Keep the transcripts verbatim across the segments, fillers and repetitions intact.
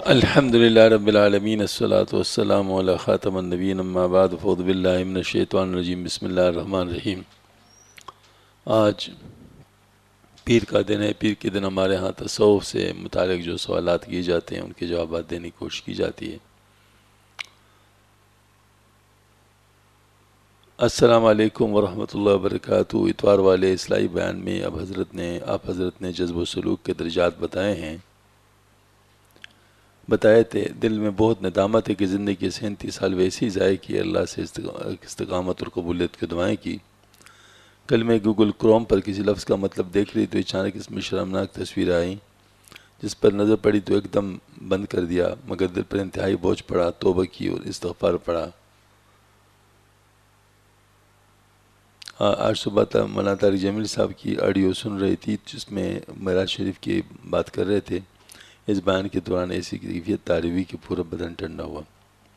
الحمدللہ رب العالمین الصلاۃ والسلام علی خاتم النبیین اما بعد فاعوذ باللہ من الشیطان الرجیم بسم اللہ الرحمن الرحیم۔ آج پیر کا دن ہے۔ پیر کے دن ہمارے ہاں تصوف سے متعلق جو سوالات کیے جاتے ہیں ان کے جوابات دینے کی کوشش کی جاتی ہے۔ السلام علیکم ورحمۃ اللہ وبرکاتہ۔ اتوار والے اصلاحی بیان میں اب حضرت نے آپ حضرت نے جذب و سلوک کے درجات بتائے ہیں بتائے تھے دل میں بہت ندامت ہے کہ زندگی کے سینتیس سال ویسی ضائع کی، اللہ سے استقامت اور قبولیت کی دعائیں کی۔ کل میں گوگل کروم پر کسی لفظ کا مطلب دیکھ رہی تو اچانک اس میں شرمناک تصویر آئی، جس پر نظر پڑی تو ایک دم بند کر دیا، مگر دل پر انتہائی بوجھ پڑا، توبہ کی اور استغفار پڑا۔ آج صبح تک مولانا طارق جمیل صاحب کی آڈیو سن رہی تھی جس میں معراج شریف کی بات کر رہے تھے۔ اس بیان کے دوران ایسی کیفیت تعریف ہوئی کہ پورا بدن ٹھنڈا ہوا۔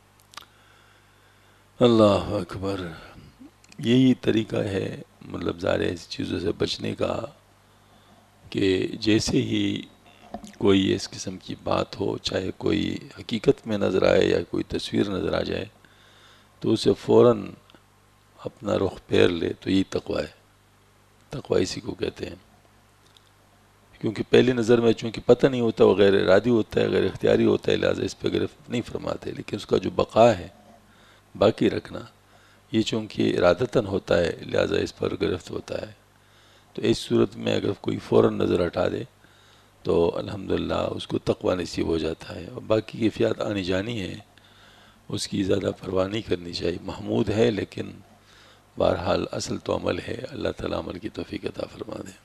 اللہ اکبر۔ یہی طریقہ ہے مطلب ظاہر ایسی چیزوں سے بچنے کا کہ جیسے ہی کوئی اس قسم کی بات ہو، چاہے کوئی حقیقت میں نظر آئے یا کوئی تصویر نظر آ جائے تو اسے فوراً اپنا رخ پھیر لے، تو یہی تقوی ہے۔ تقوی اسی کو کہتے ہیں، کیونکہ پہلی نظر میں چونکہ پتہ نہیں ہوتا، وہ غیر ارادی ہوتا ہے، غیر اختیاری ہوتا ہے، لہٰذا اس پہ گرفت نہیں فرماتے، لیکن اس کا جو بقا ہے، باقی رکھنا، یہ چونکہ ارادتاً ہوتا ہے لہٰذا اس پر گرفت ہوتا ہے۔ تو اس صورت میں اگر کوئی فوراً نظر ہٹا دے تو الحمدللہ اس کو تقوی نصیب ہو جاتا ہے، اور باقی کیفیات آنی جانی ہے، اس کی زیادہ پرواہ نہیں کرنی چاہیے۔ محمود ہے لیکن بہرحال اصل تو عمل ہے۔ اللہ تعالیٰ عمل کی توفیق عطا فرما دے۔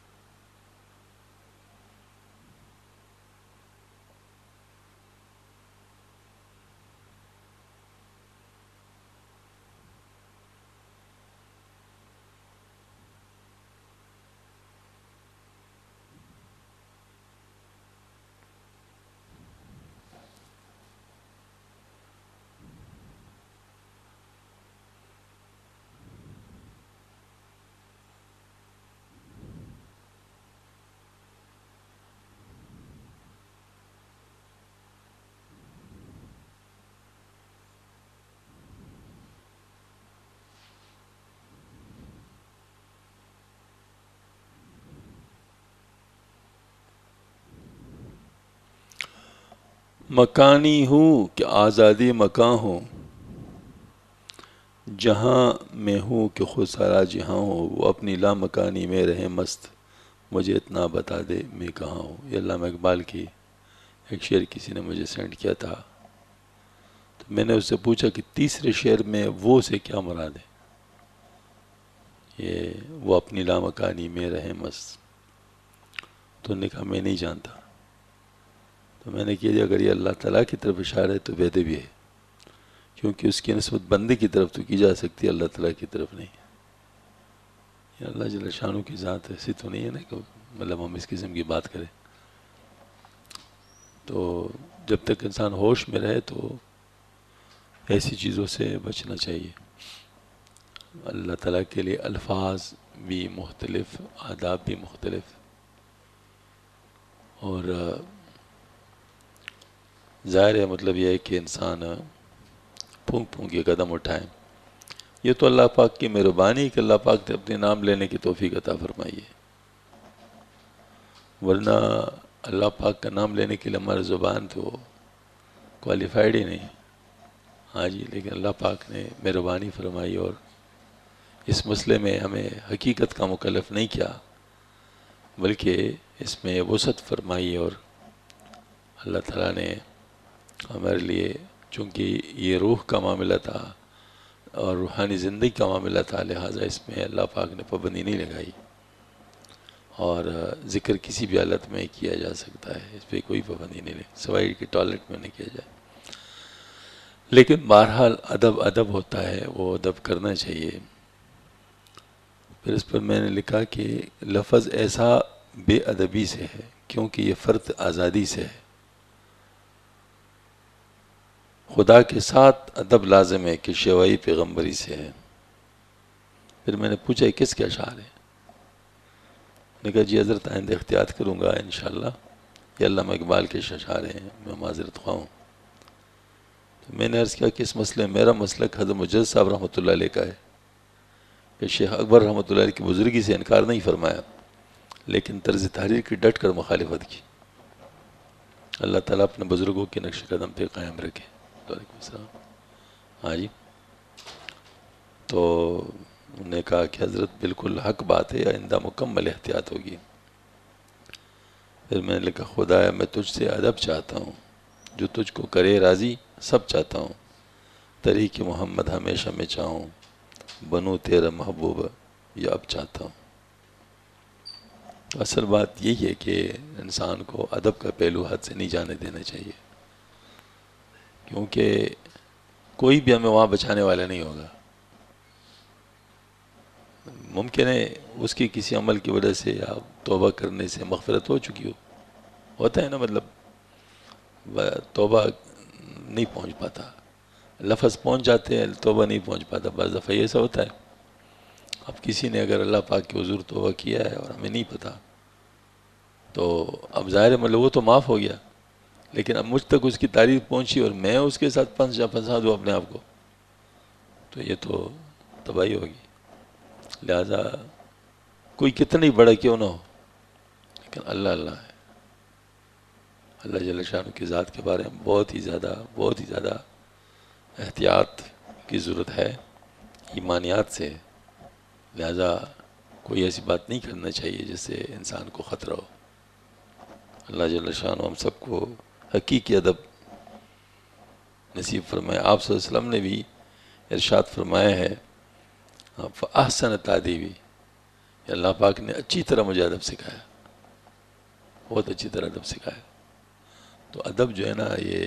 مکانی ہوں کہ آزادی مکان ہوں، جہاں میں ہوں کہ خود سارا جہاں ہوں، وہ اپنی لا مکانی میں رہے مست، مجھے اتنا بتا دے میں کہاں ہوں۔ یہ علامہ اقبال کی ایک شعر کسی نے مجھے سینڈ کیا تھا، تو میں نے اس سے پوچھا کہ تیسرے شعر میں وہ سے کیا مراد ہے؟ یہ وہ اپنی لا مکانی میں رہے مست، تو انہوں نے کہا میں نہیں جانتا۔ تو میں نے کہا اگر یہ اللہ تعالیٰ کی طرف اشارہ ہے تو ویدے بھی ہے، کیونکہ اس کی نسبت بندے کی طرف تو کی جا سکتی ہے، اللہ تعالیٰ کی طرف نہیں۔ یہ اللہ جل شانہ کی ذات ایسی تو نہیں ہے نا کہ مطلب ہم اس قسم کی بات کریں۔ تو جب تک انسان ہوش میں رہے تو ایسی چیزوں سے بچنا چاہیے۔ اللہ تعالیٰ کے لیے الفاظ بھی مختلف، آداب بھی مختلف، اور ظاہر ہے مطلب یہ ہے کہ انسان پھونک پھونک کے قدم اٹھائیں۔ یہ تو اللہ پاک کی مہربانی کہ اللہ پاک نے اپنے نام لینے کی توفیق عطا فرمائی ہے، ورنہ اللہ پاک کا نام لینے کے لیے ہماری زبان تو کوالیفائڈ ہی نہیں۔ ہاں جی، لیکن اللہ پاک نے مہربانی فرمائی اور اس مسئلے میں ہمیں حقیقت کا مکلف نہیں کیا، بلکہ اس میں وسعت فرمائی، اور اللہ تعالیٰ نے ہمارے لیے چونکہ یہ روح کا معاملہ تھا اور روحانی زندگی کا معاملہ تھا، لہٰذا اس میں اللہ پاک نے پابندی نہیں لگائی، اور ذکر کسی بھی حالت میں کیا جا سکتا ہے، اس پہ کوئی پابندی نہیں لگی، سوائے کہ ٹوائلٹ میں نہیں کیا جائے۔ لیکن بہرحال ادب ادب ہوتا ہے، وہ ادب کرنا چاہیے۔ پھر اس پر میں نے لکھا کہ لفظ ایسا بے ادبی سے ہے کیونکہ یہ فرد آزادی سے ہے، خدا کے ساتھ ادب لازم ہے کہ شیوائی پیغمبری سے ہے۔ پھر میں نے پوچھا یہ کس کے اشعار ہیں؟ نے کہا جی حضرت آئندہ احتیاط کروں گا انشاءاللہ، یہ علامہ اقبال کے اشعار ہیں، میں معذرت خواہ ہوں۔ تو میں نے عرض کیا کہ اس مسئلے میں میرا مسلک حضرت مجدد صاحب رحمۃ اللہ علیہ کا ہے کہ شیخ اکبر رحمۃ اللہ علیہ کی بزرگی سے انکار نہیں فرمایا، لیکن طرز تحریر کی ڈٹ کر مخالفت کی۔ اللہ تعالیٰ اپنے بزرگوں کے نقش قدم پہ قائم رکھے۔ وعلیکم السلام۔ ہاں جی، تو انہوں نے کہا کہ حضرت بالکل حق بات ہے، آئندہ مکمل احتیاط ہوگی۔ پھر میں نے لکھا خدایا میں تجھ سے ادب چاہتا ہوں، جو تجھ کو کرے راضی سب چاہتا ہوں، طریق محمد ہمیشہ میں چاہوں، بنوں تیرا محبوب یہ اب چاہتا ہوں۔ اصل بات یہی ہے کہ انسان کو ادب کا پہلو ہاتھ سے نہیں جانے دینا چاہیے، کیونکہ کوئی بھی ہمیں وہاں بچانے والا نہیں ہوگا۔ ممکن ہے اس کی کسی عمل کی وجہ سے یا توبہ کرنے سے مغفرت ہو چکی ہو، ہوتا ہے نا، مطلب توبہ نہیں پہنچ پاتا، لفظ پہنچ جاتے ہیں، توبہ نہیں پہنچ پاتا۔ بعض دفعہ ایسا ہوتا ہے، اب کسی نے اگر اللہ پاک کے حضور توبہ کیا ہے اور ہمیں نہیں پتا، تو اب ظاہر ہے مطلب وہ تو معاف ہو گیا، لیکن اب مجھ تک اس کی تعریف پہنچی اور میں اس کے ساتھ پھنس جا پھنسا دوں اپنے آپ کو، تو یہ تو تباہی ہوگی۔ لہذا کوئی کتنا ہی بڑا کیوں نہ ہو، لیکن اللہ اللہ ہے۔ اللہ جل شانہ کی ذات کے بارے میں بہت ہی زیادہ بہت ہی زیادہ احتیاط کی ضرورت ہے ایمانیات سے۔ لہذا کوئی ایسی بات نہیں کرنا چاہیے جس سے انسان کو خطرہ ہو۔ اللہ جل شانہ ہم سب کو حقیقی ادب نصیب فرمائے۔ آپ صلی اللہ علیہ وسلم نے بھی ارشاد فرمایا ہے فَأَحْسَنَ تَعْدِيبِ، اللہ پاک نے اچھی طرح مجھے ادب سکھایا، بہت اچھی طرح ادب سکھایا۔ تو ادب جو ہے نا، یہ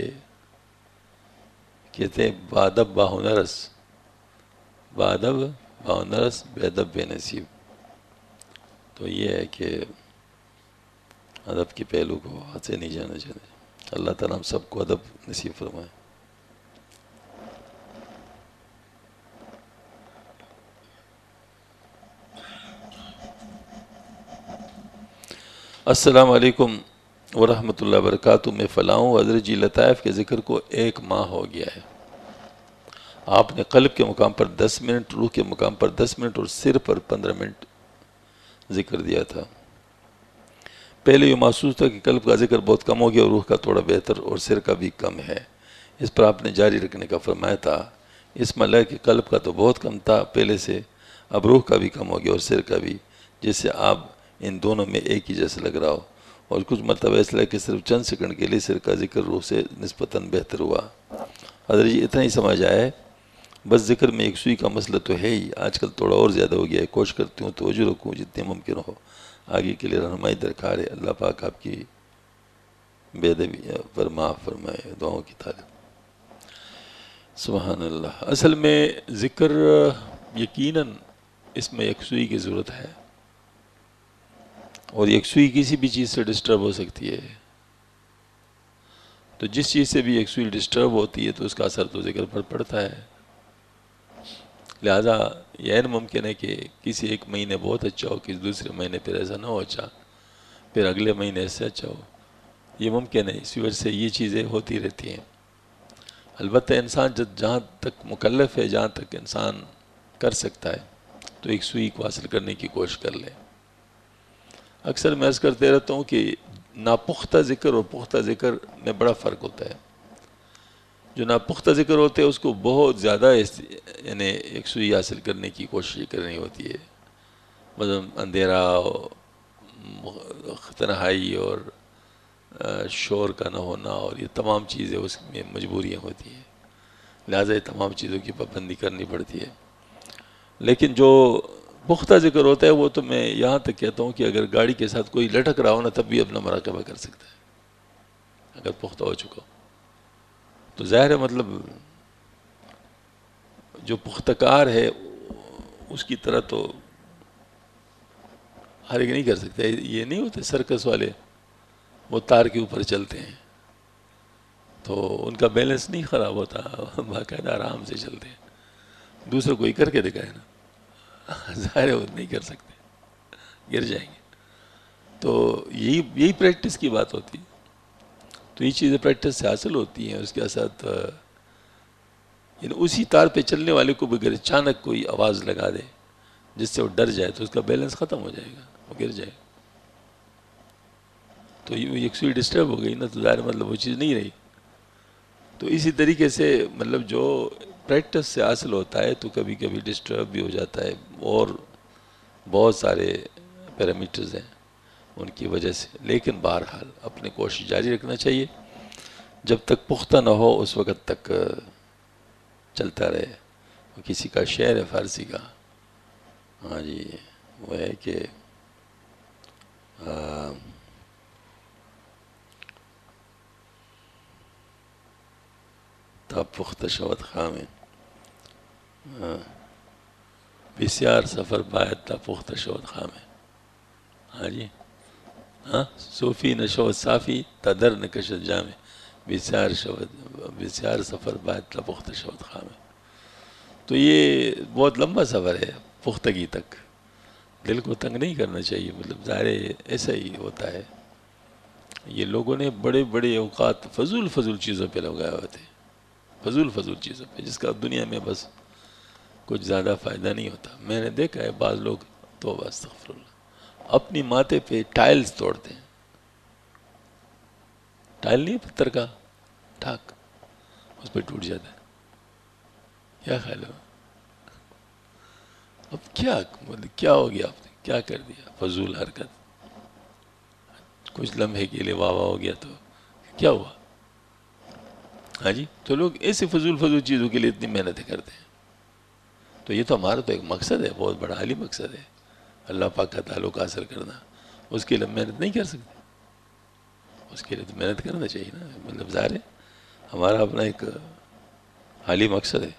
کہتے ہیں بادب با ہنرس، بادب با ہنرس بے ادب بے نصیب۔ تو یہ ہے کہ ادب کے پہلو کو ہاتھ سے نہیں جانا چاہیے۔ اللہ تعالیٰ ہم سب کو ادب نصیب فرمائے۔ السلام علیکم ورحمۃ اللہ وبرکاتہ۔ میں فلاں ہوں، حضرت جی لطائف کے ذکر کو ایک ماہ ہو گیا ہے۔ آپ نے قلب کے مقام پر دس منٹ، روح کے مقام پر دس منٹ اور سر پر پندرہ منٹ ذکر دیا تھا۔ پہلے یہ محسوس تھا کہ قلب کا ذکر بہت کم ہو گیا اور روح کا تھوڑا بہتر اور سر کا بھی کم ہے، اس پر آپ نے جاری رکھنے کا فرمایا تھا۔ اس میں لگا کہ قلب کا تو بہت کم تھا پہلے سے، اب روح کا بھی کم ہو گیا اور سر کا بھی، جس سے آپ ان دونوں میں ایک ہی جیسا لگ رہا ہو، اور کچھ مرتبہ اس لگا کہ صرف چند سیکنڈ کے لیے سر کا ذکر روح سے نسبتاً بہتر ہوا۔ حضرت جی اتنا ہی سمجھ آیا ہے، بس ذکر میں ایک سوئی کا مسئلہ تو ہے ہی، آج کل تھوڑا اور زیادہ ہو گیا ہے، کوشش کرتی ہوں توجہ رکھوں جتنے ممکن ہو، آگے کے لیے رہنمائی درکار ہے۔ اللہ پاک آپ کی بے ادبی پر معاف فرمائے، دعاؤں کی طالب۔ سبحان اللہ۔ اصل میں ذکر یقیناً اس میں یکسوئی کی ضرورت ہے، اور یکسوئی کسی بھی چیز سے ڈسٹرب ہو سکتی ہے، تو جس چیز سے بھی یکسوئی ڈسٹرب ہوتی ہے تو اس کا اثر تو ذکر پر پڑتا ہے۔ لہذا یہ ممکن ہے کہ کسی ایک مہینے بہت اچھا ہو، کسی دوسرے مہینے پھر ایسا نہ ہو اچھا، پھر اگلے مہینے اس سے اچھا ہو، یہ ممکن ہے۔ اسی وجہ سے یہ چیزیں ہوتی رہتی ہیں۔ البتہ انسان جب جہاں تک مکلف ہے، جہاں تک انسان کر سکتا ہے، تو ایک سوئی کو حاصل کرنے کی کوشش کر لے۔ اکثر میں عرض کرتے رہتا ہوں کہ ناپختہ ذکر اور پختہ ذکر میں بڑا فرق ہوتا ہے۔ جو ناپختہ ذکر ہوتے ہیں اس کو بہت زیادہ یعنی ایک سوئی حاصل کرنے کی کوشش کرنی ہوتی ہے، مطلب اندھیرا اور تنہائی اور شور کا نہ ہونا اور یہ تمام چیزیں اس میں مجبوریاں ہوتی ہیں، لہٰذا یہ تمام چیزوں کی پابندی کرنی پڑتی ہے۔ لیکن جو پختہ ذکر ہوتا ہے وہ تو میں یہاں تک کہتا ہوں کہ اگر گاڑی کے ساتھ کوئی لٹک رہا ہو نا تب بھی اپنا مراقبہ کر سکتا ہے، اگر پختہ ہو چکا ہو تو ظاہر ہے مطلب جو پختہ کار ہے اس کی طرح تو ہر ایک نہیں کر سکتا۔ یہ نہیں ہوتے سرکس والے، وہ تار کے اوپر چلتے ہیں تو ان کا بیلنس نہیں خراب ہوتا، باقاعدہ آرام سے چلتے ہیں۔ دوسرے کوئی کر کے دکھائے نا، ظاہر ہے وہ نہیں کر سکتے، گر جائیں گے۔ تو یہی یہی پریکٹس کی بات ہوتی ہے۔ تو یہ چیزیں پریکٹس سے حاصل ہوتی ہیں. اس کے ساتھ یعنی اسی تار پہ چلنے والے کو بھی اگر اچانک کوئی آواز لگا دے جس سے وہ ڈر جائے تو اس کا بیلنس ختم ہو جائے گا، وہ گر جائے گا. تو یہ یکسوئی ڈسٹرب ہو گئی نا، تو ظاہر مطلب وہ چیز نہیں رہی. تو اسی طریقے سے مطلب جو پریکٹس سے حاصل ہوتا ہے تو کبھی کبھی ڈسٹرب بھی ہو جاتا ہے، اور بہت سارے پیرامیٹرز ہیں ان کی وجہ سے. لیکن بہرحال اپنے کوشش جاری رکھنا چاہیے جب تک پختہ نہ ہو اس وقت تک چلتا رہے. کسی کا شعر ہے فارسی کا، ہاں جی، وہ ہے کہ تا پختہ شود خامه، بسیار سفر باید تا پختہ شود خامه. ہاں جی، ہاں، صوفی نشود صافی تا در نکشد جامه، بسیار شود بسیار سفر باید تا پختہ شود خامه. تو یہ بہت لمبا سفر ہے پختگی تک، دل کو تنگ نہیں کرنا چاہیے. مطلب ظاہر ایسا ہی ہوتا ہے، یہ لوگوں نے بڑے بڑے اوقات فضول فضول چیزوں پہ لگائے ہوئے تھے، فضول فضول چیزوں پہ جس کا دنیا میں بس کچھ زیادہ فائدہ نہیں ہوتا. میں نے دیکھا ہے بعض لوگ توبہ استغفر اللہ اپنی ماتھے پہ ٹائلز توڑتے ہیں. ٹائل نہیں پتھر کا ٹھاک، اس پہ ٹوٹ جاتا ہے. کیا خیال ہے؟ اب کیا مطلب کیا ہو گیا، آپ نے کیا کر دیا؟ فضول حرکت. کچھ لمحے کے لیے واہ واہ ہو گیا تو کیا ہوا؟ ہاں جی، تو لوگ ایسے فضول فضول چیزوں کے لیے اتنی محنتیں کرتے ہیں. تو یہ تو ہمارا تو ایک مقصد ہے، بہت بڑا عالی مقصد ہے، اللہ پاک کا تعلق حاصل کرنا. اس کے لیے محنت نہیں کر سکتے، اس کے لیے تو محنت کرنا چاہیے نا. مطلب ظاہر ہے ہمارا اپنا ایک عالی مقصد ہے.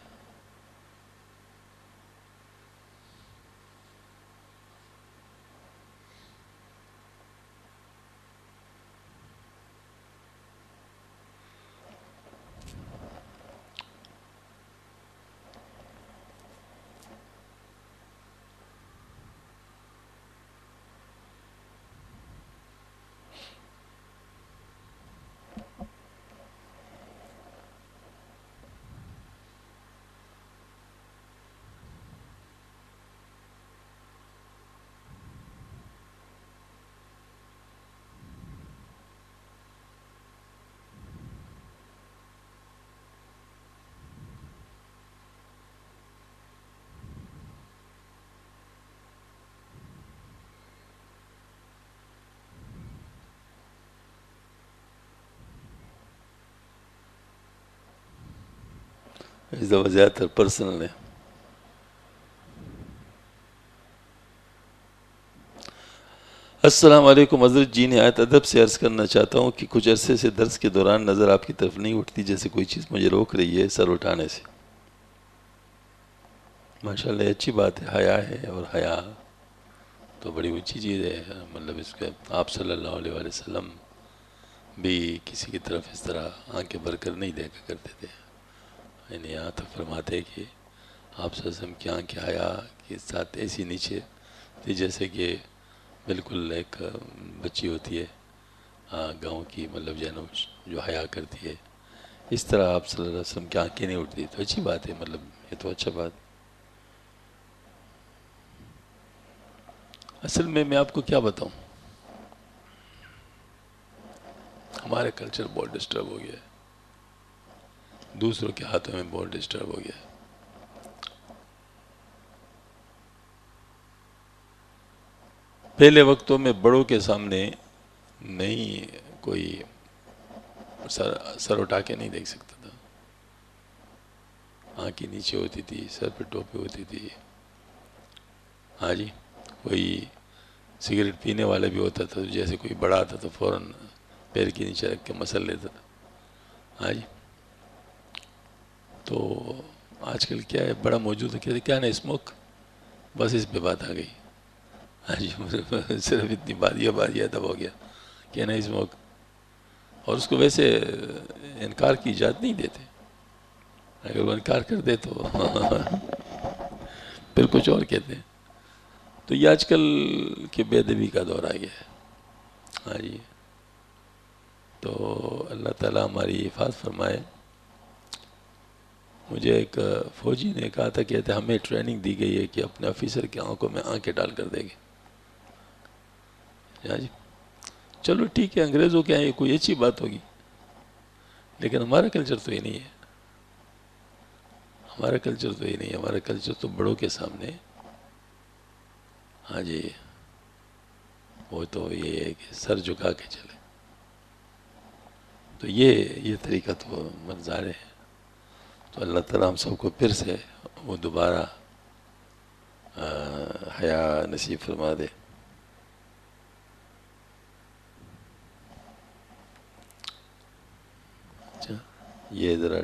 اس دفعہ زیادہ تر پرسنل ہے. السلام علیکم حضرت جی، نہایت ادب سے عرض کرنا چاہتا ہوں کہ کچھ عرصے سے درس کے دوران نظر آپ کی طرف نہیں اٹھتی، جیسے کوئی چیز مجھے روک رہی ہے سر اٹھانے سے. ماشاءاللہ یہ اچھی بات ہے، حیا ہے، اور حیا تو بڑی اونچی چیز ہے. مطلب اس کے آپ صلی اللہ علیہ وآلہ وسلم بھی کسی کی طرف اس طرح آنکھیں بھر کر نہیں دیکھا کرتے تھے. یعنی یہاں تک فرماتے کہ آپ صلی اللہ علیہ وسلم کی آنکھیں حیا کے ساتھ ایسی نیچے تھی جیسے کہ بالکل ایک بچی ہوتی ہے گاؤں کی، مطلب جانو جو حیا کرتی ہے، اس طرح آپ صلی اللہ علیہ وسلم کی آنکھیں نہیں اٹھتی. تو اچھی بات ہے، مطلب یہ تو اچھا بات. اصل میں میں آپ کو کیا بتاؤں، ہمارے کلچر بہت ڈسٹرب ہو گیا ہے، دوسروں کے ہاتھوں میں بہت ڈسٹرب ہو گیا ہے. پہلے وقتوں میں بڑوں کے سامنے نہیں کوئی سر سر اٹھا کے نہیں دیکھ سکتا تھا، آنکھیں نیچے ہوتی تھی، سر پہ ٹوپی ہوتی تھی. ہاں جی، کوئی سگریٹ پینے والا بھی ہوتا تھا، جیسے کوئی بڑا آتا تو فوراً پیر کے نیچے رکھ کے مسل لیتا تھا. ہاں جی، تو آج کل کیا ہے، بڑا موجود ہے، کہتے کیا نا اسموک، بس اس پہ بات آ گئی. ہاں جی، صرف اتنی بات، یہ بات یہ ادب ہو گیا کہ نا اسموک. اور اس کو ویسے انکار کی اجازت نہیں دیتے، اگر وہ انکار کر دے تو پھر کچھ اور کہتے ہیں. تو یہ آج کل کے بے ادبی کا دور آ گیا ہے. ہاں جی، تو اللہ تعالیٰ ہماری حفاظت فرمائے. مجھے ایک فوجی نے کہا تھا کہ ہمیں ٹریننگ دی گئی ہے کہ اپنے آفیسر کی آنکھوں میں آنکھیں ڈال کر دیں گے. ہاں جی، چلو ٹھیک ہے، انگریزوں کے یہاں یہ کوئی اچھی بات ہوگی، لیکن ہمارا کلچر تو یہ نہیں ہے. ہمارا کلچر تو یہ نہیں ہے. ہمارا کلچر تو بڑوں کے سامنے، ہاں جی، وہ تو یہ ہے کہ سر جھکا کے چلے. تو یہ یہ طریقہ تو منظار ہے. تو اللہ تعالیٰ ہم سب کو پھر سے وہ دوبارہ حیا نصیب فرما دے. اچھا، یہ ذرا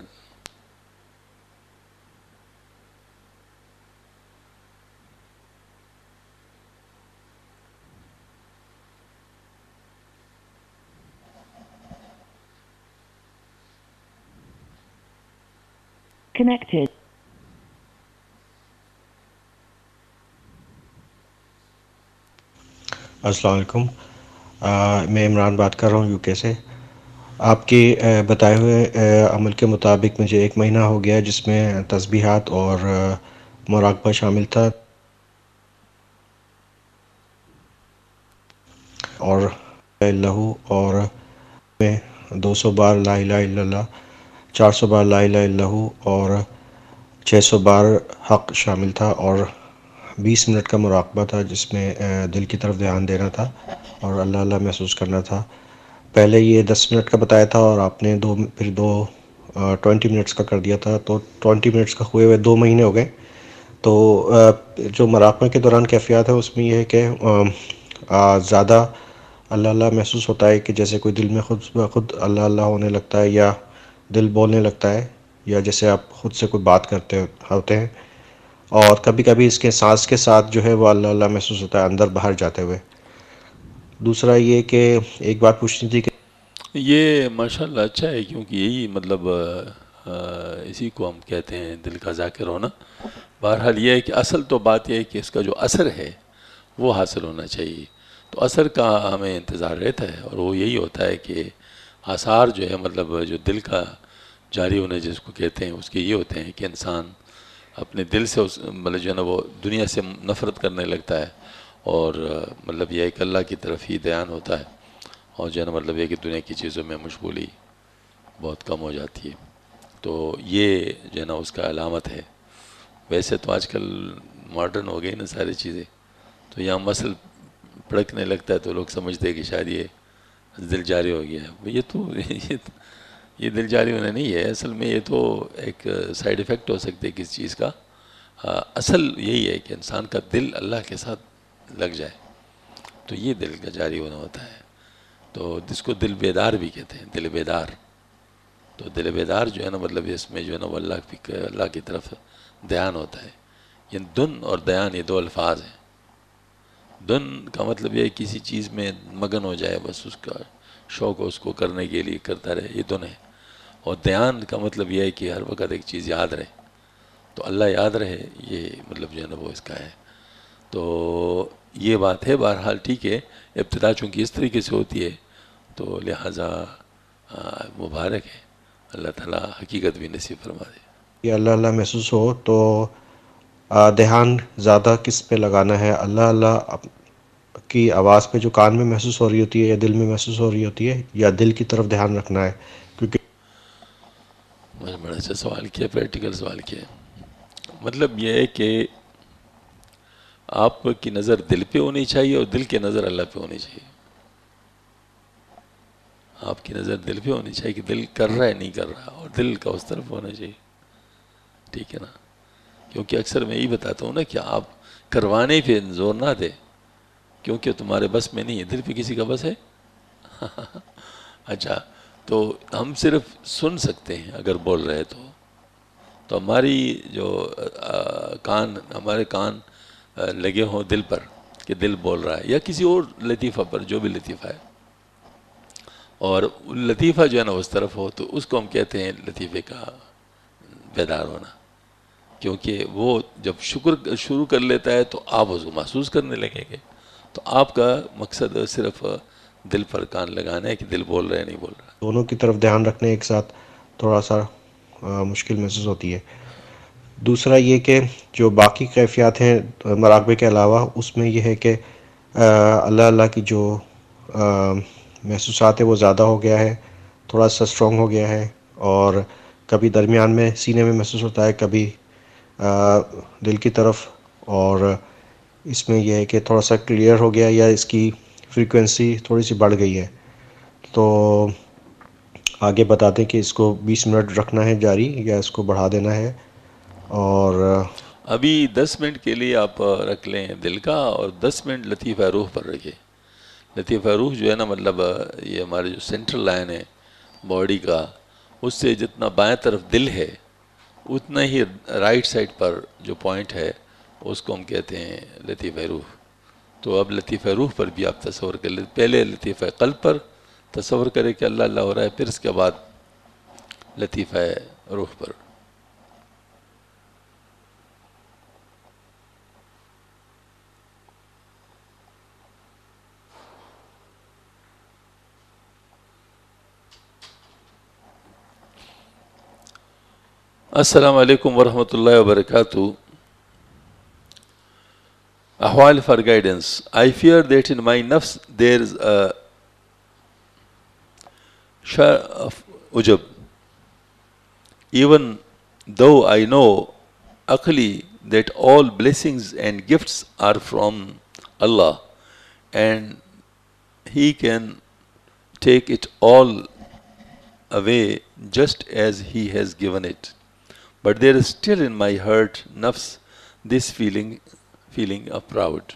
Connected. السلام علیکم. میں عمران بات کر رہا ہوں یو کے سے. آپ کے بتائے ہوئے عمل کے مطابق مجھے ایک مہینہ ہو گیا جس میں تسبیحات اور مراقبہ شامل تھا، اور اللہ اور میں دو سو بار لا الہ الا اللہ، چار سو بار لا الہ الا اللہ اور چھ سو بار حق شامل تھا، اور بیس منٹ کا مراقبہ تھا جس میں دل کی طرف دھیان دینا تھا اور اللہ اللہ محسوس کرنا تھا. پہلے یہ دس منٹ کا بتایا تھا اور آپ نے دو پھر دو ٹوینٹی منٹس کا کر دیا تھا، تو ٹوینٹی منٹس کا ہوئے ہوئے دو مہینے ہو گئے. تو جو مراقبہ کے دوران کیفیات ہے اس میں یہ ہے کہ زیادہ اللہ اللہ محسوس ہوتا ہے کہ جیسے کوئی دل میں خود بخود اللہ اللہ ہونے لگتا ہے، یا دل بولنے لگتا ہے، یا جیسے آپ خود سے کوئی بات کرتے ہوتے ہیں. اور کبھی کبھی اس کے سانس کے ساتھ جو ہے وہ اللہ اللہ محسوس ہوتا ہے اندر باہر جاتے ہوئے. دوسرا یہ کہ ایک بات پوچھنی تھی کہ یہ ماشاء اللہ اچھا ہے، کیونکہ یہی مطلب اسی کو ہم کہتے ہیں دل کا ذاکر ہونا. بہرحال یہ ہے کہ اصل تو بات یہ ہے کہ اس کا جو اثر ہے وہ حاصل ہونا چاہیے. تو اثر کا ہمیں انتظار رہتا ہے، اور وہ یہی ہوتا ہے کہ آثار جو ہے مطلب جو دل کا جاری ہونے جس کو کہتے ہیں اس کے یہ ہوتے ہیں کہ انسان اپنے دل سے اس مطلب جو ہے نا وہ دنیا سے نفرت کرنے لگتا ہے، اور مطلب یہ ہے کہ اللہ کی طرف ہی دھیان ہوتا ہے، اور جو ہے نا مطلب یہ کہ دنیا کی چیزوں میں مشغولی بہت کم ہو جاتی ہے. تو یہ جو ہے نا اس کا علامت ہے. ویسے تو آج کل ماڈرن ہو گئی نا ساری چیزیں، تو یہاں مسل پڑکنے لگتا ہے تو لوگ سمجھتے ہیں کہ شاید یہ دل جاری ہو گیا ہے. یہ تو یہ دل جاری ہونا نہیں ہے، اصل میں یہ تو ایک سائیڈ ایفیکٹ ہو سکتے ہے کسی چیز کا. اصل یہی ہے کہ انسان کا دل اللہ کے ساتھ لگ جائے، تو یہ دل کا جاری ہونا ہوتا ہے. تو جس کو دل بیدار بھی کہتے ہیں، دل بیدار. تو دل بیدار جو ہے نا مطلب اس میں جو ہے نا وہ اللہ کی اللہ کی طرف دھیان ہوتا ہے. یہ دن اور دیان یہ دو الفاظ ہیں. دن کا مطلب یہ کسی چیز میں مگن ہو جائے، بس اس کا شوق اس کو کرنے کے لیے کرتا رہے، یہ دن ہے. اور دھیان کا مطلب یہ ہے کہ ہر وقت ایک چیز یاد رہے، تو اللہ یاد رہے، یہ مطلب جو ہے نا وہ اس کا ہے. تو یہ بات ہے. بہرحال ٹھیک ہے، ابتدا چونکہ اس طریقے سے ہوتی ہے تو لہٰذا مبارک ہے. اللہ تعالیٰ حقیقت بھی نصیب فرما دے. یہ اللہ اللہ محسوس ہو تو دھیان زیادہ کس پہ لگانا ہے؟ اللہ اللہ کی آواز پہ جو کان میں محسوس ہو رہی ہوتی ہے یا دل میں محسوس ہو رہی ہوتی ہے، یا دل کی طرف دھیان رکھنا ہے؟ کیونکہ بڑا اچھا سوال کیا، پریکٹیکل سوال کیا. مطلب یہ ہے کہ آپ کی نظر دل پہ ہونی چاہیے اور دل کی نظر اللہ پہ ہونی چاہیے. آپ کی نظر دل پہ ہونی چاہیے کہ دل کر رہا ہے نہیں کر رہا، اور دل کا اس طرف ہونا چاہیے. ٹھیک ہے نا؟ کیونکہ اکثر میں یہی بتاتا ہوں نا کہ آپ کروانے پہ زور نہ دے، کیونکہ تمہارے بس میں نہیں ہے. دل پہ کسی کا بس ہے؟ اچھا، تو ہم صرف سن سکتے ہیں اگر بول رہے تو تو ہماری جو کان ہمارے کان لگے ہوں دل پر کہ دل بول رہا ہے، یا کسی اور لطیفہ پر، جو بھی لطیفہ ہے، اور لطیفہ جو ہے نا اس طرف ہو، تو اس کو ہم کہتے ہیں لطیفے کا بیدار ہونا. کیونکہ وہ جب شکر شروع کر لیتا ہے تو آپ اس کو محسوس کرنے لگیں گے. تو آپ کا مقصد صرف دل پر کان لگانا ہے کہ دل بول رہا ہے نہیں بول رہا. دونوں کی طرف دھیان رکھنے ایک ساتھ تھوڑا سا مشکل محسوس ہوتی ہے. دوسرا یہ کہ جو باقی کیفیات ہیں مراقبے کے علاوہ، اس میں یہ ہے کہ اللہ اللہ کی جو محسوسات ہے وہ زیادہ ہو گیا ہے، تھوڑا سا اسٹرانگ ہو گیا ہے، اور کبھی درمیان میں سینے میں محسوس ہوتا ہے، کبھی دل کی طرف، اور اس میں یہ ہے کہ تھوڑا سا کلیئر ہو گیا یا اس کی فریکوینسی تھوڑی سی بڑھ گئی ہے. تو آگے بتاتے ہیں کہ اس کو بیس منٹ رکھنا ہے جاری یا اس کو بڑھا دینا ہے. اور ابھی دس منٹ کے لیے آپ رکھ لیں دل کا، اور دس منٹ لطیفہ روح پر رکھیں. لطیفہ روح جو ہے نا، مطلب یہ ہمارے جو سینٹرل لائن ہے باڈی کا، اس سے جتنا بائیں طرف دل ہے اتنا ہی رائٹ سائڈ پر جو پوائنٹ ہے اس کو ہم کہتے ہیں لطیفہ روح. تو اب لطیفہ روح پر بھی آپ تصور کر لیں. پہلے لطیفہ قلب پر تصور کریں کہ اللہ اللہ ہو رہا ہے، پھر اس کے بعد لطیفہ روح پر. السلام علیکم ورحمۃ اللہ وبرکاتہ. Ahwal for guidance. I fear that in my nafs there is a shar of ujab. Even though I know aqli that all blessings and gifts are from Allah and He can take it all away just as He has given it. But there is still in my heart, nafs, this feeling feeling of proud.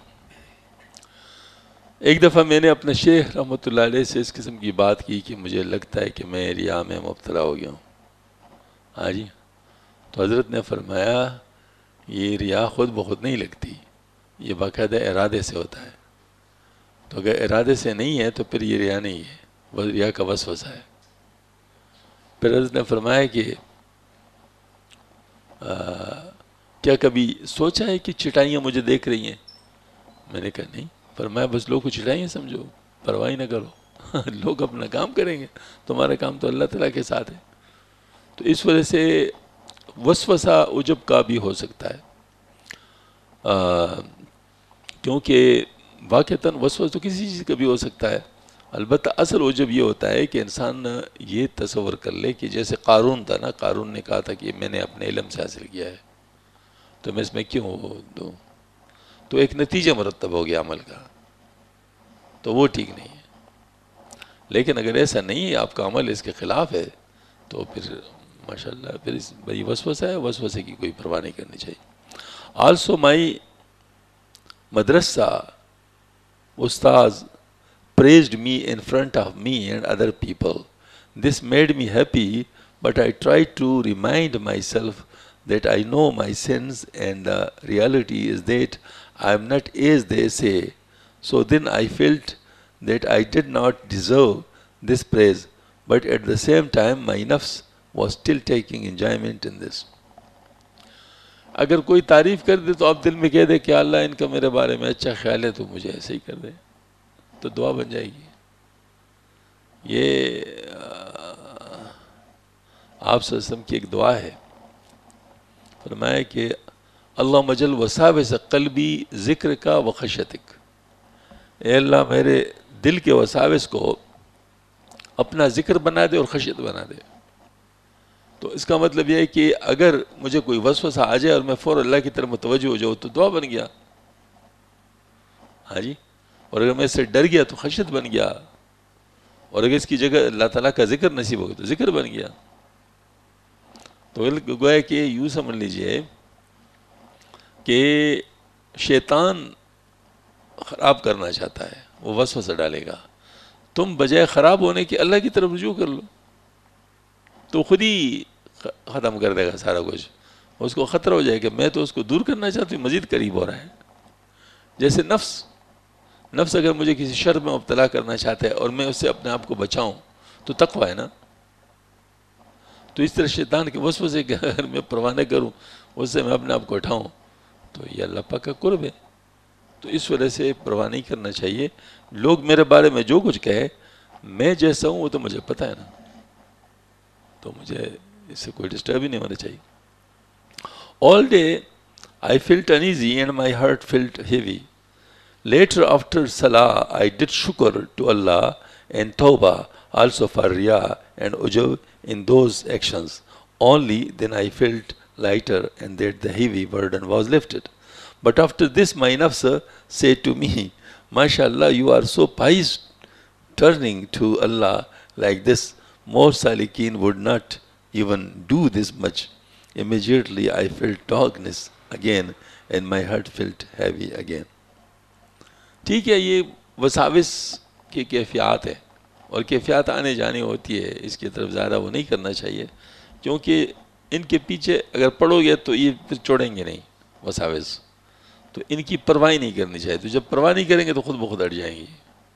ایک دفعہ میں نے اپنے شیخ رحمۃ اللہ علیہ سے اس قسم کی بات کی کہ مجھے لگتا ہے کہ میں ریا میں مبتلا ہو گیا ہوں. ہاں جی. تو حضرت نے فرمایا یہ ریا خود بخود نہیں لگتی، یہ باقاعدہ ارادے سے ہوتا ہے. تو اگر ارادے سے نہیں ہے تو پھر یہ ریا نہیں ہے، وہ ریا کا وسوسہ ہے. پھر حضرت نے فرمایا کہ آ, کیا کبھی سوچا ہے کہ چٹائیاں مجھے دیکھ رہی ہیں؟ میں نے کہا نہیں. فرمایا بس لوگ کو چٹائیاں سمجھو، پرواہ نہ کرو، لوگ اپنا کام کریں گے، تمہارا کام تو اللہ تعالیٰ کے ساتھ ہے. تو اس وجہ سے وسوسہ عجب کا بھی ہو سکتا ہے، آ, کیونکہ واقعتاً وسوسہ تو کسی چیز کا بھی ہو سکتا ہے. البتہ اصل عجب یہ ہوتا ہے کہ انسان یہ تصور کر لے کہ جیسے قارون تھا نا، قارون نے کہا تھا کہ میں نے اپنے علم سے حاصل کیا ہے تو میں اس میں کیوں دوں. تو ایک نتیجہ مرتب ہو گیا عمل کا، تو وہ ٹھیک نہیں ہے. لیکن اگر ایسا نہیں ہے، آپ کا عمل اس کے خلاف ہے، تو پھر ماشاءاللہ پھر اس بھائی وسوسہ ہے، وسوسے کی کوئی پرواہ نہیں کرنی چاہیے. آلسو مائی مدرسہ استاذ praised me in front of me and other people. This made me happy, but I tried to remind myself that I know my sins and the reality is that I am not as they say. So then I felt that I did not deserve this praise, but at the same time my nafs was still taking enjoyment in this. اگر کوئی تعریف کر دے تو آپ دل میں کہہ دے کہ اللہ ان کا میرے بارے میں اچھا خیال ہے تو مجھے ایسے ہی کر دے، تو دعا بن جائے گی. یہ آپ صلی اللہ علیہ وسلم کی ایک دعا ہے. فرمایا کہ اللہ مجل وساوس قلبی ذکر کا و خشیتک. اے اللہ میرے دل کے وساوس کو اپنا ذکر بنا دے اور خشیت بنا دے. تو اس کا مطلب یہ ہے کہ اگر مجھے کوئی وسوسہ آ جائے اور میں فوراً اللہ کی طرف متوجہ ہو جاؤں تو دعا بن گیا. ہاں جی. اور اگر میں اس سے ڈر گیا تو خشیت بن گیا، اور اگر اس کی جگہ اللہ تعالیٰ کا ذکر نصیب ہو گیا تو ذکر بن گیا. تو گویا کہ یوں سمجھ لیجئے کہ شیطان خراب کرنا چاہتا ہے، وہ وسوسہ ڈالے گا. تم بجائے خراب ہونے کے اللہ کی طرف رجوع کر لو تو خود ہی ختم کر دے گا سارا کچھ. اس کو خطرہ ہو جائے کہ میں تو اس کو دور کرنا چاہتا ہوں، مزید قریب ہو رہا ہے. جیسے نفس نفس اگر مجھے کسی شر میں مبتلا کرنا چاہتا ہے اور میں اس سے اپنے آپ کو بچاؤں تو تقویٰ ہے نا. تو اس طرح شیطان کے وسوسے کہ اگر میں پرواہ نہ کروں، اس سے میں اپنے آپ کو اٹھاؤں، تو یہ اللہ پاک کا قرب ہے. تو تو اس وجہ سے پرواہ نہیں کرنا چاہیے. لوگ میرے بارے میں جو کچھ کہے، میں جیسا ہوں وہ تو مجھے پتہ ہے نا، تو مجھے اس سے کوئی ڈسٹرب ہی نہیں ہونا چاہیے. All day I felt uneasy and my heart felt heavy. Later after Salah I did shukr to Allah and Tawbah also for Riya and Ujub in those actions. Only then I felt lighter and that the heavy burden was lifted. But after this my nafs said to me, MashaAllah, you are so pious turning to Allah like this. Most salikin would not even do this much. Immediately I felt darkness again and my heart felt heavy again. ٹھیک ہے، یہ وساوس کی کیفیات ہے اور کیفیات آنے جانے ہوتی ہے، اس کی طرف زیادہ وہ نہیں کرنا چاہیے، کیونکہ ان کے پیچھے اگر پڑو گے تو یہ پھر چھوڑیں گے نہیں وساوس، تو ان کی پرواہ نہیں کرنی چاہیے. تو جب پرواہ نہیں کریں گے تو خود بخود ہٹ جائیں گی.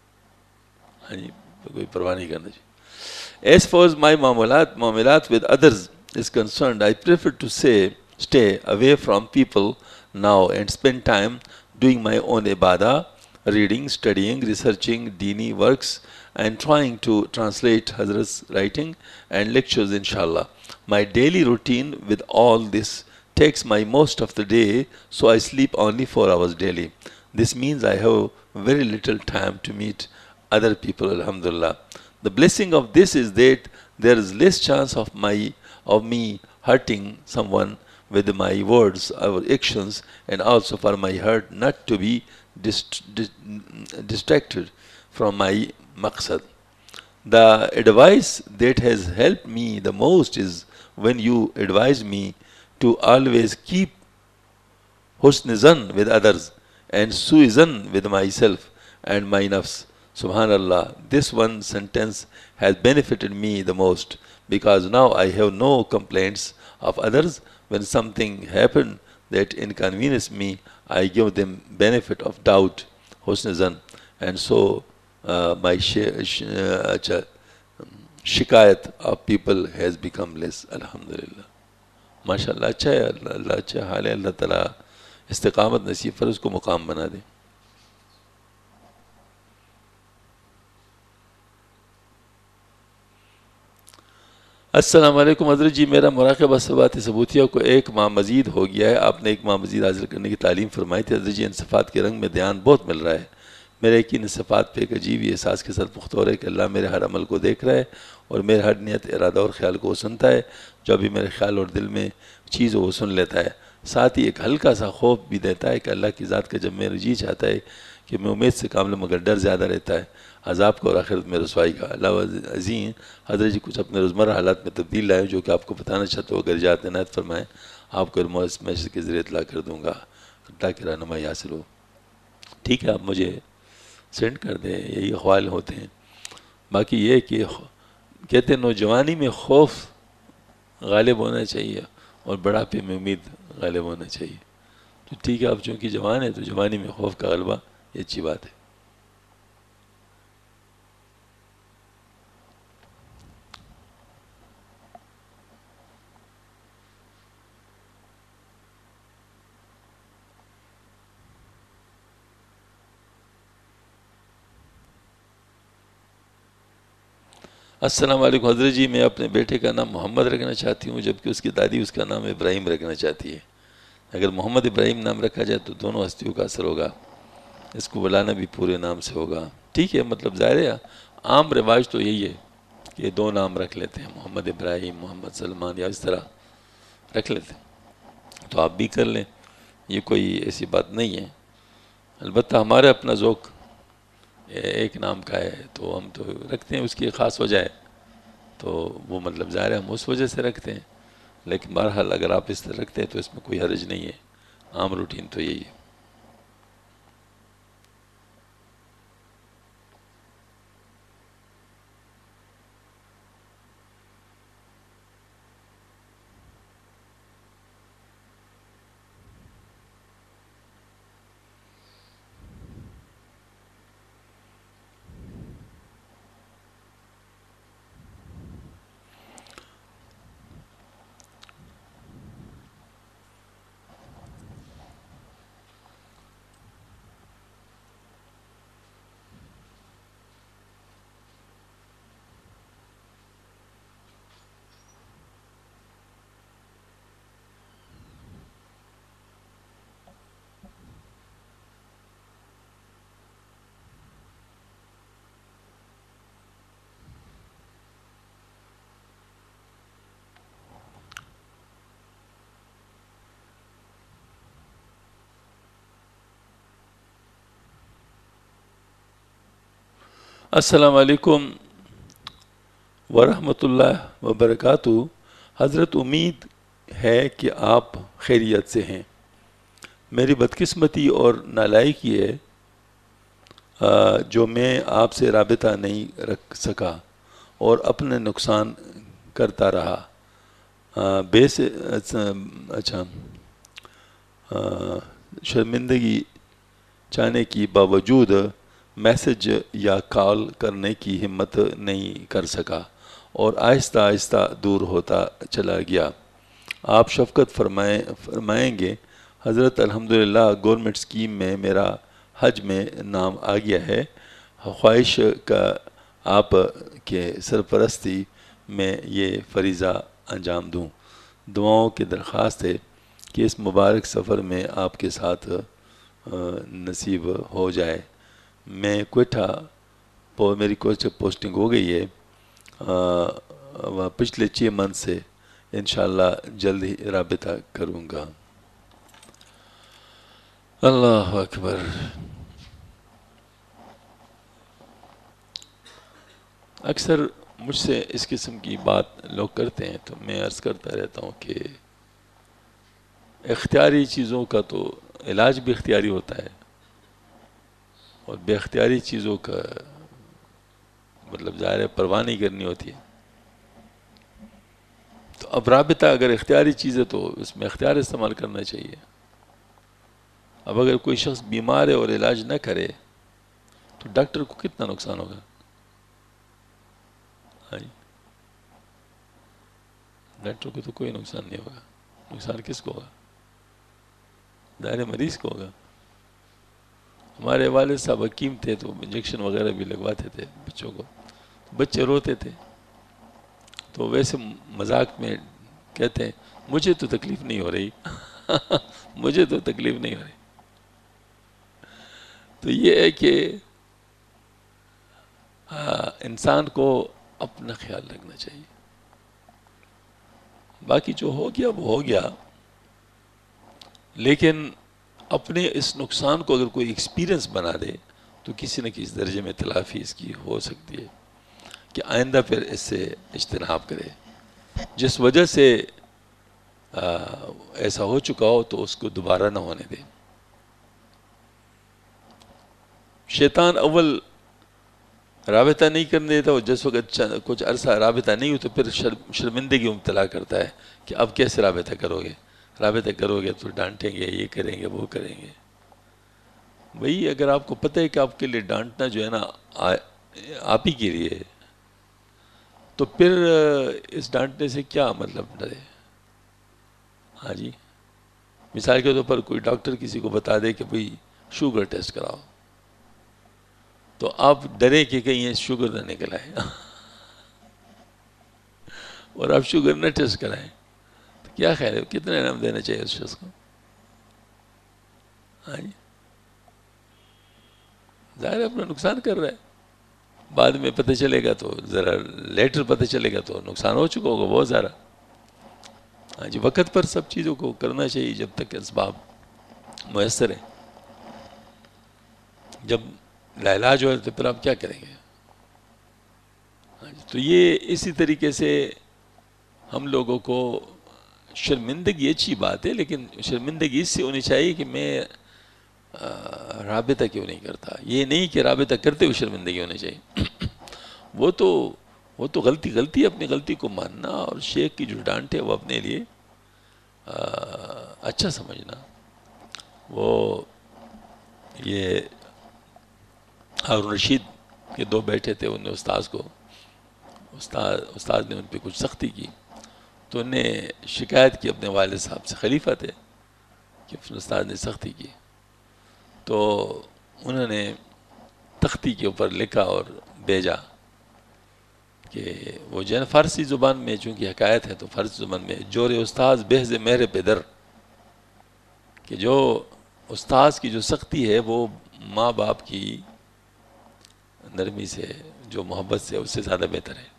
ہاں جی، کوئی پرواہ نہیں کرنا چاہیے. As far as my معاملات معاملات with others is concerned, I prefer to say stay away from people now and spend time doing my own ibadah, reading, studying, researching Dini works, and trying to translate Hazrat's writing and lectures, inshallah. My daily routine with all this takes my most of the day, so I sleep only four hours daily. This means I have very little time to meet other people, alhamdulillah. The blessing of this is that there is less chance of my of me hurting someone with my words or actions, and also for my heart not to be dist- dis- distracted from my maqsad. The advice that has helped me the most is when you advise me to always keep husn zan with others and suizan with myself and my nafs. Subhanallah, this one sentence has benefited me the most, because now I have no complaints of others. When something happened that inconvenienced me, I give them benefit of doubt, husn zan, and so uh, my sh- sh- uh, acha, shikayat of people has become less. Alhamdulillah. ماشاءاللہ اچھا ہے. اللہ اللہ اچھا حال ہے. اللہ تعالیٰ استقامت نصیب پر اس کو مقام بنا دے. السلام علیکم حضرت جی، میرا مراقبہ صفات ثبوتیہ کو ایک ماہ مزید ہو گیا ہے. آپ نے ایک ماہ مزید حاصل کرنے کی تعلیم فرمائی تھی. حضرت جی، ان صفات کے رنگ میں دھیان بہت مل رہا ہے. میرے یقین صفات پہ ایک عجیب ہی احساس کے ساتھ پختہ ہو رہا ہے کہ اللہ میرے ہر عمل کو دیکھ رہا ہے اور میرے ہر نیت، ارادہ اور خیال کو وہ سنتا ہے. جو بھی میرے خیال اور دل میں چیز وہ سن لیتا ہے. ساتھ ہی ایک ہلکا سا خوف بھی دیتا ہے کہ اللہ کی ذات کا جب میرا جی چاہتا ہے کہ میں امید سے کام لوں مگر ڈر زیادہ رہتا ہے عذاب کو اور آخرت میں رسوائی کا. اللہ عظیم حضرت جی کچھ اپنے روزمرہ حالات میں تبدیل لائے جو کہ آپ کو بتانا چاہتا ہوں. اگر اجازت عنایت فرمائیں آپ کو اس میسج کے ذریعے اطلاع کر دوں گا تاکہ رہنمائی حاصل ہو. ٹھیک ہے، آپ مجھے سینڈ کر دیں. یہی احوال ہوتے ہیں. باقی یہ کہ کہتے ہیں نوجوانی میں خوف غالب ہونا چاہیے اور بڑھاپے میں امید غالب ہونا چاہیے. تو ٹھیک ہے، آپ چونکہ جوان ہیں تو جوانی میں خوف کا غلبہ یہ اچھی بات ہے. السلام علیکم حضرت جی، میں اپنے بیٹے کا نام محمد رکھنا چاہتی ہوں جبکہ اس کی دادی اس کا نام ابراہیم رکھنا چاہتی ہے. اگر محمد ابراہیم نام رکھا جائے تو دونوں ہستیوں کا اثر ہوگا. اس کو بلانا بھی پورے نام سے ہوگا. ٹھیک ہے، مطلب ظاہر ہے عام رواج تو یہی ہے کہ دو نام رکھ لیتے ہیں، محمد ابراہیم، محمد سلمان، یا اس طرح رکھ لیتے ہیں. تو آپ بھی کر لیں، یہ کوئی ایسی بات نہیں ہے. البتہ ہمارے اپنا ذوق ایک نام کا ہے تو ہم تو رکھتے ہیں، اس کی ایک خاص وجہ ہے تو وہ مطلب ظاہر ہے ہم اس وجہ سے رکھتے ہیں. لیکن بہرحال اگر آپ اس طرح رکھتے ہیں تو اس میں کوئی حرج نہیں ہے. عام روٹین تو یہی ہے. السلام علیکم ورحمۃ اللہ وبرکاتہ۔ حضرت امید ہے کہ آپ خیریت سے ہیں۔ میری بدقسمتی اور نالائکی ہے آ، جو میں آپ سے رابطہ نہیں رکھ سکا اور اپنے نقصان کرتا رہا۔ آ، بے سے اچھا آ، شرمندگی چاہنے کی باوجود میسج یا کال کرنے کی ہمت نہیں کر سکا اور آہستہ آہستہ دور ہوتا چلا گیا۔ آپ شفقت فرمائیں فرمائیں گے حضرت الحمدللہ گورنمنٹ اسکیم میں میرا حج میں نام آ گیا ہے۔ خواہش کا آپ کے سرپرستی میں یہ فریضہ انجام دوں۔ دعاؤں کی درخواست ہے کہ اس مبارک سفر میں آپ کے ساتھ نصیب ہو جائے۔ میں کوئٹہ میری کوئٹہ پوسٹنگ ہو گئی ہے پچھلے چھ منتھ سے، انشاءاللہ جلد ہی رابطہ کروں گا۔ اللہ اکبر۔ اکثر مجھ سے اس قسم کی بات لوگ کرتے ہیں تو میں عرض کرتا رہتا ہوں کہ اختیاری چیزوں کا تو علاج بھی اختیاری ہوتا ہے اور بے اختیاری چیزوں کا مطلب ظاہر ہے پرواہ نہیں کرنی ہوتی ہے۔ تو اب رابطہ اگر اختیاری چیز ہے تو اس میں اختیار استعمال کرنا چاہیے۔ اب اگر کوئی شخص بیمار ہے اور علاج نہ کرے تو ڈاکٹر کو کتنا نقصان ہوگا؟ ہاں جی، ڈاکٹر کو تو کوئی نقصان نہیں ہوگا۔ نقصان کس کو ہوگا؟ ظاہر مریض کو ہوگا۔ ہمارے والد صاحب حکیم تھے تو انجیکشن وغیرہ بھی لگواتے تھے بچوں کو، بچے روتے تھے تو ویسے مذاق میں کہتے ہیں مجھے تو تکلیف نہیں ہو رہی مجھے تو تکلیف نہیں ہو رہی۔ تو یہ ہے کہ انسان کو اپنا خیال رکھنا چاہیے، باقی جو ہو گیا وہ ہو گیا، لیکن اپنے اس نقصان کو اگر کوئی ایکسپیرینس بنا دے تو کسی نہ کسی درجے میں تلافی اس کی ہو سکتی ہے کہ آئندہ پھر اس سے اجتناب کرے۔ جس وجہ سے ایسا ہو چکا ہو تو اس کو دوبارہ نہ ہونے دے۔ شیطان اول رابطہ نہیں کرنے دیتا، اور جس وقت کچھ عرصہ رابطہ نہیں ہو تو پھر شرمندگی مبتلا کرتا ہے کہ اب کیسے رابطہ کرو گے، رابطہ کرو گے تو ڈانٹیں گے، یہ کریں گے وہ کریں گے۔ بھئی اگر آپ کو پتہ ہے کہ آپ کے لیے ڈانٹنا جو ہے نا آپ ہی کے لیے، تو پھر اس ڈانٹنے سے کیا مطلب ڈرے؟ ہاں جی، مثال کے طور پر کوئی ڈاکٹر کسی کو بتا دے کہ بھئی شوگر ٹیسٹ کراؤ، تو آپ ڈرے کہ کہیں یہ شوگر نہ نکل آئے اور آپ شوگر نہ ٹیسٹ کرائیں تو کیا خیال ہے کتنا انعام دینا چاہیے اس شخص کو؟ ہاں جی، ظاہر اپنا نقصان کر رہا ہے، بعد میں پتہ چلے گا تو ذرا لیٹر پتہ چلے گا تو نقصان ہو چکا ہوگا بہت زیادہ۔ ہاں جی، وقت پر سب چیزوں کو کرنا چاہیے جب تک اسباب میسر ہیں۔ جب لاعلاج ہو تو پھر آپ کیا کریں گے؟ ہاں جی، تو یہ اسی طریقے سے ہم لوگوں کو شرمندگی اچھی بات ہے، لیکن شرمندگی اس سے ہونی چاہیے کہ میں رابطہ کیوں نہیں کرتا، یہ نہیں کہ رابطہ کرتے ہوئے شرمندگی ہونی چاہیے وہ تو وہ تو غلطی غلطی ہے، اپنی غلطی کو ماننا اور شیخ کی جو ڈانٹ ہے وہ اپنے لیے اچھا سمجھنا۔ وہ یہ ہارون رشید کے دو بیٹے تھے، انہوں نے استاذ کو استاد استاد نے ان پہ کچھ سختی کی تو انہوں نے شکایت کی اپنے والد صاحب سے، خلیفہ تھے، کہ استاد نے سختی کی، تو انہوں نے تختی کے اوپر لکھا اور بھیجا کہ وہ جو ہے فارسی زبان میں چونکہ حکایت ہے تو فارسی زبان میں جور استاذ بہز مہر پدر، کہ جو استاذ کی جو سختی ہے وہ ماں باپ کی نرمی سے، جو محبت سے، اس سے زیادہ بہتر ہے۔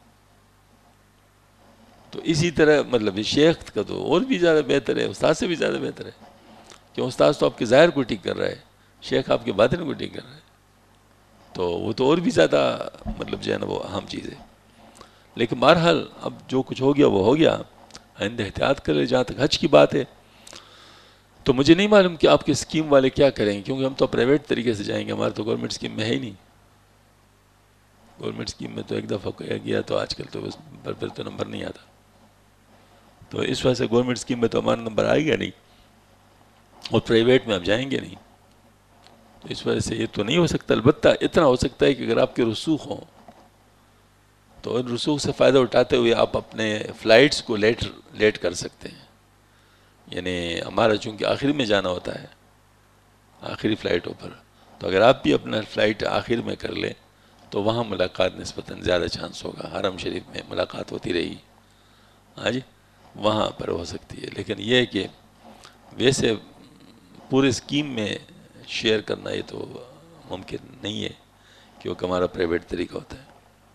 تو اسی طرح مطلب شیخ کا تو اور بھی زیادہ بہتر ہے، استاد سے بھی زیادہ بہتر ہے، کہ استاد تو آپ کے ظاہر کو ٹھیک کر رہا ہے، شیخ آپ کے باطن کو ٹھیک کر رہا ہے۔ تو وہ تو اور بھی زیادہ مطلب جو ہے نا وہ اہم چیز ہے. لیکن بہرحال اب جو کچھ ہو گیا وہ ہو گیا، آئندہ احتیاط کر لے. جہاں تک حج کی بات ہے تو مجھے نہیں معلوم کہ آپ کے اسکیم والے کیا کریں گے، کیونکہ ہم تو پرائیویٹ طریقے سے جائیں گے، ہمارا تو گورنمنٹ اسکیم میں ہے ہی نہیں. گورنمنٹ اسکیم میں تو ایک دفعہ گیا تو آج کل تو بس پھر تو نمبر نہیں آتا. تو اس وجہ سے گورنمنٹ اسکیم میں تو ہمارا نمبر آئے گا نہیں، اور پرائیویٹ میں آپ جائیں گے نہیں. تو اس وجہ سے یہ تو نہیں ہو سکتا. البتہ اتنا ہو سکتا ہے کہ اگر آپ کے رسوخ ہوں تو ان رسوخ سے فائدہ اٹھاتے ہوئے آپ اپنے فلائٹس کو لیٹ لیٹ کر سکتے ہیں. یعنی ہمارا چونکہ آخر میں جانا ہوتا ہے، آخری فلائٹوں پر، تو اگر آپ بھی اپنا فلائٹ آخر میں کر لیں تو وہاں ملاقات نسبتاً زیادہ چانس ہوگا. حرم شریف میں ملاقات ہوتی رہی، ہاں جی، وہاں پر ہو سکتی ہے. لیکن یہ ہے کہ ویسے پورے اسکیم میں شیئر کرنا یہ تو ممکن نہیں ہے، کیونکہ ہمارا پرائیویٹ طریقہ ہوتا ہے.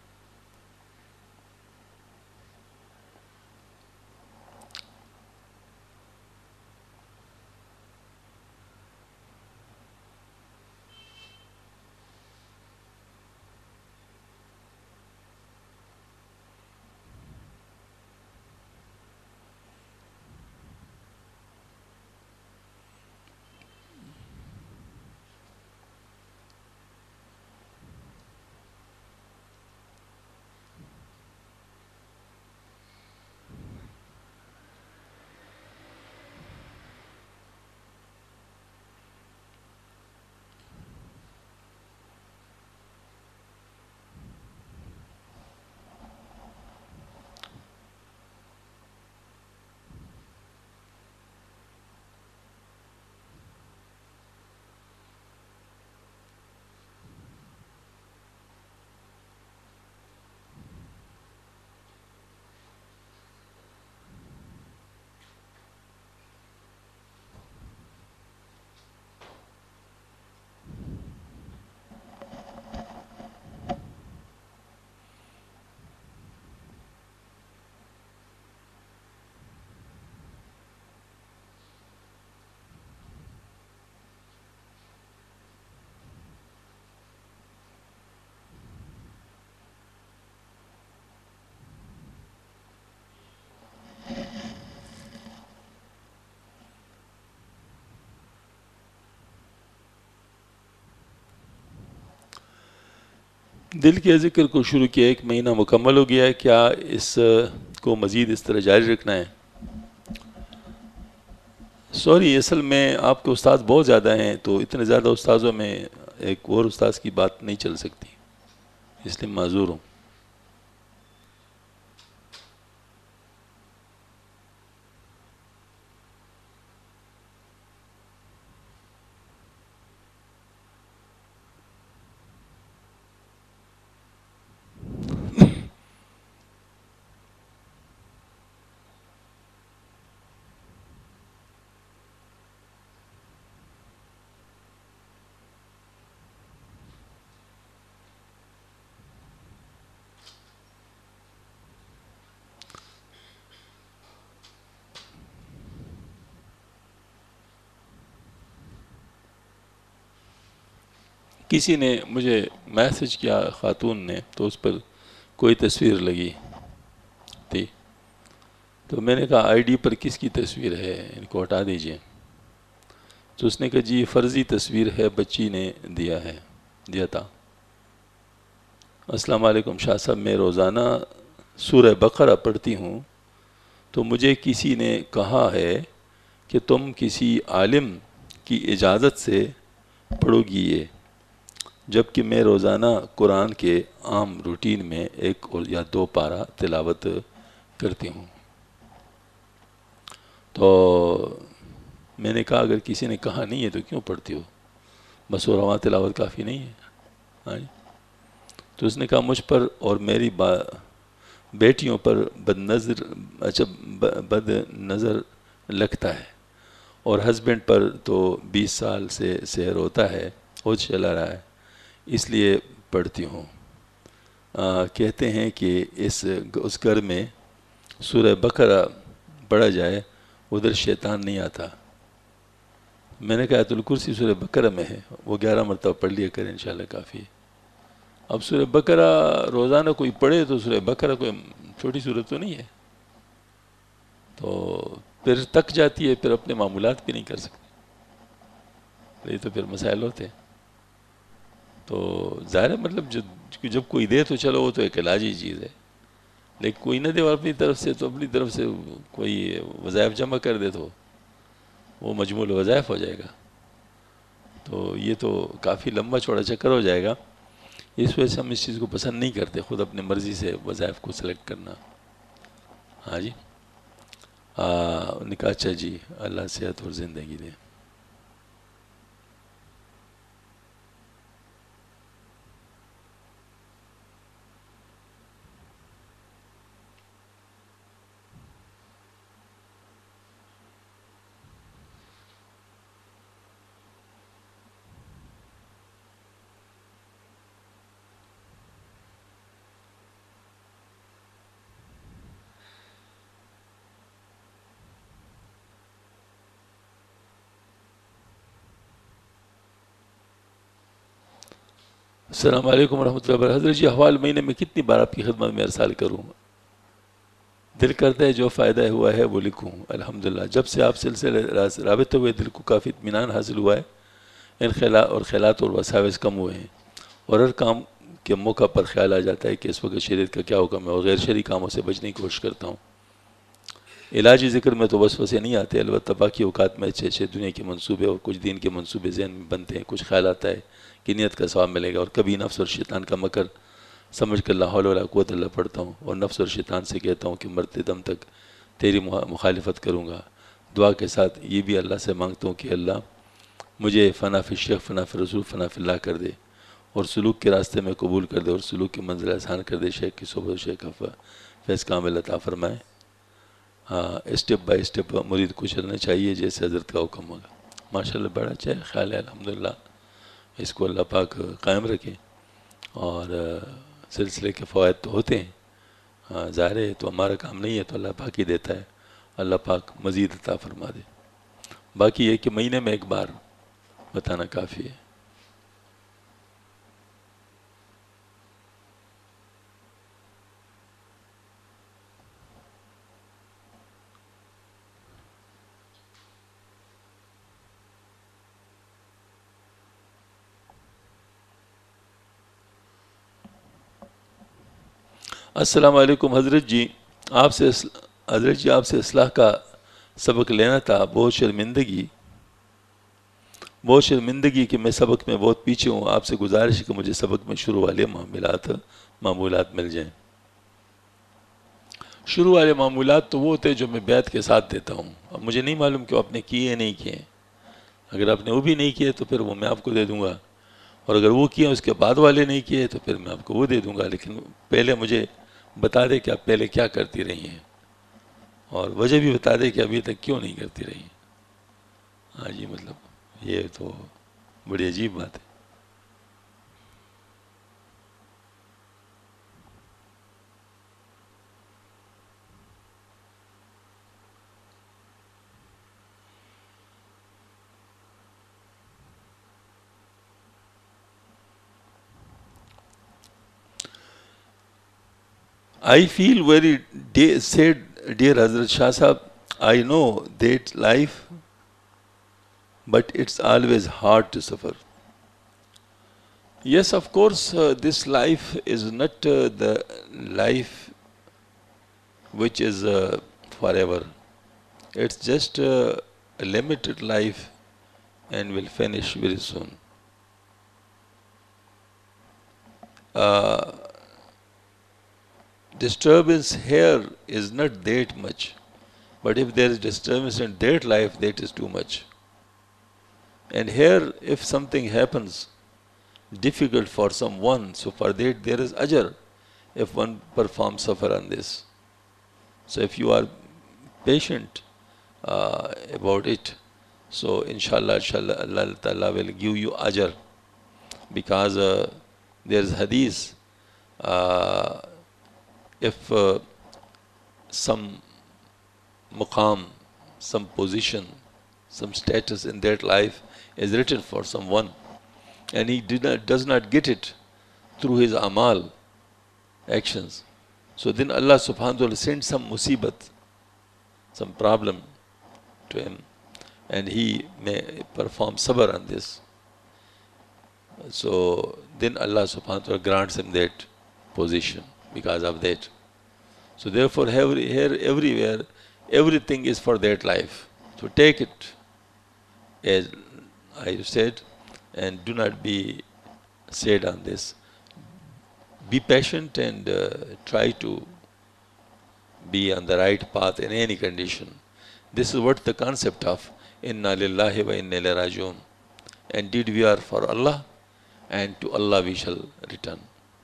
دل کے ذکر کو شروع کیا ایک مہینہ مکمل ہو گیا ہے، کیا اس کو مزید اس طرح جاری رکھنا ہے؟ سوری، اصل میں آپ کے استاد بہت زیادہ ہیں، تو اتنے زیادہ استاذوں میں ایک اور استاذ کی بات نہیں چل سکتی، اس لیے معذور ہوں. کسی نے مجھے میسج کیا خاتون نے، تو اس پر کوئی تصویر لگی تھی، تو میں نے کہا آئی ڈی پر کس کی تصویر ہے، ان کو ہٹا دیجئے. تو اس نے کہا جی فرضی تصویر ہے، بچی نے دیا ہے دیا تھا. السلام علیکم شاہ صاحب، میں روزانہ سورہ بقرہ پڑھتی ہوں، تو مجھے کسی نے کہا ہے کہ تم کسی عالم کی اجازت سے پڑھو گی یہ، جبکہ میں روزانہ قرآن کے عام روٹین میں ایک اور یا دو پارہ تلاوت کرتی ہوں. تو میں نے کہا اگر کسی نے کہا نہیں ہے تو کیوں پڑھتی ہو، بس وہ رواں تلاوت کافی نہیں ہے. ہاں جی. تو اس نے کہا مجھ پر اور میری با بیٹیوں پر بد نظر اچھا بد نظر لگتا ہے، اور ہسبینڈ پر تو بیس سال سے سحر ہوتا ہے، وہ چلا رہا ہے، اس لیے پڑھتی ہوں. آ, کہتے ہیں کہ اس اس گھر میں سورہ بقرہ پڑھا جائے ادھر شیطان نہیں آتا. میں نے کہا آیت الکرسی سورہ بقرہ میں ہے، وہ گیارہ مرتبہ پڑھ لیا کریں انشاءاللہ کافی ہے. اب سورہ بقرہ روزانہ کوئی پڑھے تو سورہ بقرہ کوئی چھوٹی صورت تو نہیں ہے، تو پھر تک جاتی ہے، پھر اپنے معمولات بھی نہیں کر سکتے، یہ تو پھر مسائل ہوتے ہیں. تو ظاہر ہے مطلب جب جب کوئی دے تو چلو وہ تو ایک علاجی چیز ہے، لیکن کوئی نہ دے اور اپنی طرف سے تو اپنی طرف سے کوئی وظائف جمع کر دے تو وہ مجموع وظائف ہو جائے گا. تو یہ تو کافی لمبا چوڑا چکر ہو جائے گا، اس وجہ سے ہم اس چیز کو پسند نہیں کرتے، خود اپنے مرضی سے وظائف کو سلیکٹ کرنا. ہاں جی نکاح. اچھا جی، اللہ صحت اور زندگی دے. السلام علیکم ورحمۃ اللہ وبرکاتہ. حضرت جی حوال مہینے میں کتنی بار آپ کی خدمت میں ارسال کروں؟ دل کرتا ہے جو فائدہ ہوا ہے وہ لکھوں. الحمدللہ جب سے آپ سلسلے رابطہ ہوئے دل کو کافی اطمینان حاصل ہوا ہے. ان خلا اور خیالات اور وساوس کم ہوئے ہیں، اور ہر کام کے موقع پر خیال آ جاتا ہے کہ اس وقت شریعت کا کیا حکم ہے، اور غیر شرعی کاموں سے بچنے کی کوشش کرتا ہوں. علاجی ذکر میں تو وسوسے نہیں آتے، البتہ باقی اوقات میں اچھے اچھے دنیا کے منصوبے اور کچھ دین کے منصوبے ذہن میں بنتے ہیں. کچھ خیال آتا ہے کہ نیت کا ثواب ملے گا، اور کبھی نفس اور شیطان کا مکر سمجھ کر لا حول ولا قوت اللہ پڑھتا ہوں، اور نفس اور شیطان سے کہتا ہوں کہ مرتے دم تک تیری مخالفت کروں گا. دعا کے ساتھ یہ بھی اللہ سے مانگتا ہوں کہ اللہ مجھے فنا فی الشیخ فنا فی الرسول فنا فی اللہ کر دے، اور سلوک کے راستے میں قبول کر دے، اور سلوک کی منزل آسان کر دے. شیخ کی صحبت شیخ کا فیض کامل عطا فرمائے. ہاں اسٹیپ بائی اسٹیپ مرید کو چلنا چاہیے جیسے حضرت کا حکم ہوگا. ماشاءاللہ بڑا اچھا خیال ہے، الحمدللہ اس کو اللہ پاک قائم رکھے. اور سلسلے کے فوائد تو ہوتے ہیں، ہاں ظاہر ہے تو ہمارا کام نہیں ہے، تو اللہ پاک ہی دیتا ہے. اللہ پاک مزید عطا فرما دے. باقی یہ کہ مہینے میں ایک بار بتانا کافی ہے. السلام علیکم حضرت جی، آپ سے حضرت جی آپ سے اصلاح کا سبق لینا تھا. بہت شرمندگی بہت شرمندگی کہ میں سبق میں بہت پیچھے ہوں. آپ سے گزارش ہے کہ مجھے سبق میں شروع والے معاملات معمولات مل جائیں. شروع والے معمولات تو وہ ہوتے ہیں جو میں بیعت کے ساتھ دیتا ہوں. اب مجھے نہیں معلوم کہ آپ نے کیے نہیں کیے. اگر آپ نے وہ بھی نہیں کیے تو پھر وہ میں آپ کو دے دوں گا، اور اگر وہ کیے اس کے بعد والے نہیں کیے تو پھر میں آپ کو وہ دے دوں گا. لیکن پہلے مجھے بتا دے کہ آپ پہلے کیا کرتی رہی ہیں، اور وجہ بھی بتا دے کہ ابھی تک کیوں نہیں کرتی رہی ہیں. ہاں جی مطلب یہ تو بڑی عجیب بات ہے. I feel very de- sad, dear Hazrat Shah Sahab. I know that life, but it's always hard to suffer. Yes, of course, uh, this life is not uh, the life which is uh, forever. It's just uh, a limited life and will finish very soon. Uh, disturbance here is not that much, but if there is disturbance in that life, that is too much. And here, if something happens difficult for someone, so for that there is ajr if one performs suffer on this. So if you are patient uh, about it, so inshallah, inshallah Allah Ta'ala will give you ajr, because uh, there is hadith, uh, if uh, some maqam, some position, some status in that life is written for someone, and he did not, does not get it, through his amal, actions. So then Allah subhanahu wa ta'ala sent some musibat, some problem to him, and he may perform sabr on this. So then Allah subhanahu wa ta'ala grants him that position because of that. So therefore, every, here, everywhere, everything is for that life. So take it, as I said, and do not be sad on this. Be patient and uh, try to be on the right path in any condition. This is what the concept of Inna lillahi wa inna ilaihi rajiun. Indeed, we are for Allah, and to Allah we shall return.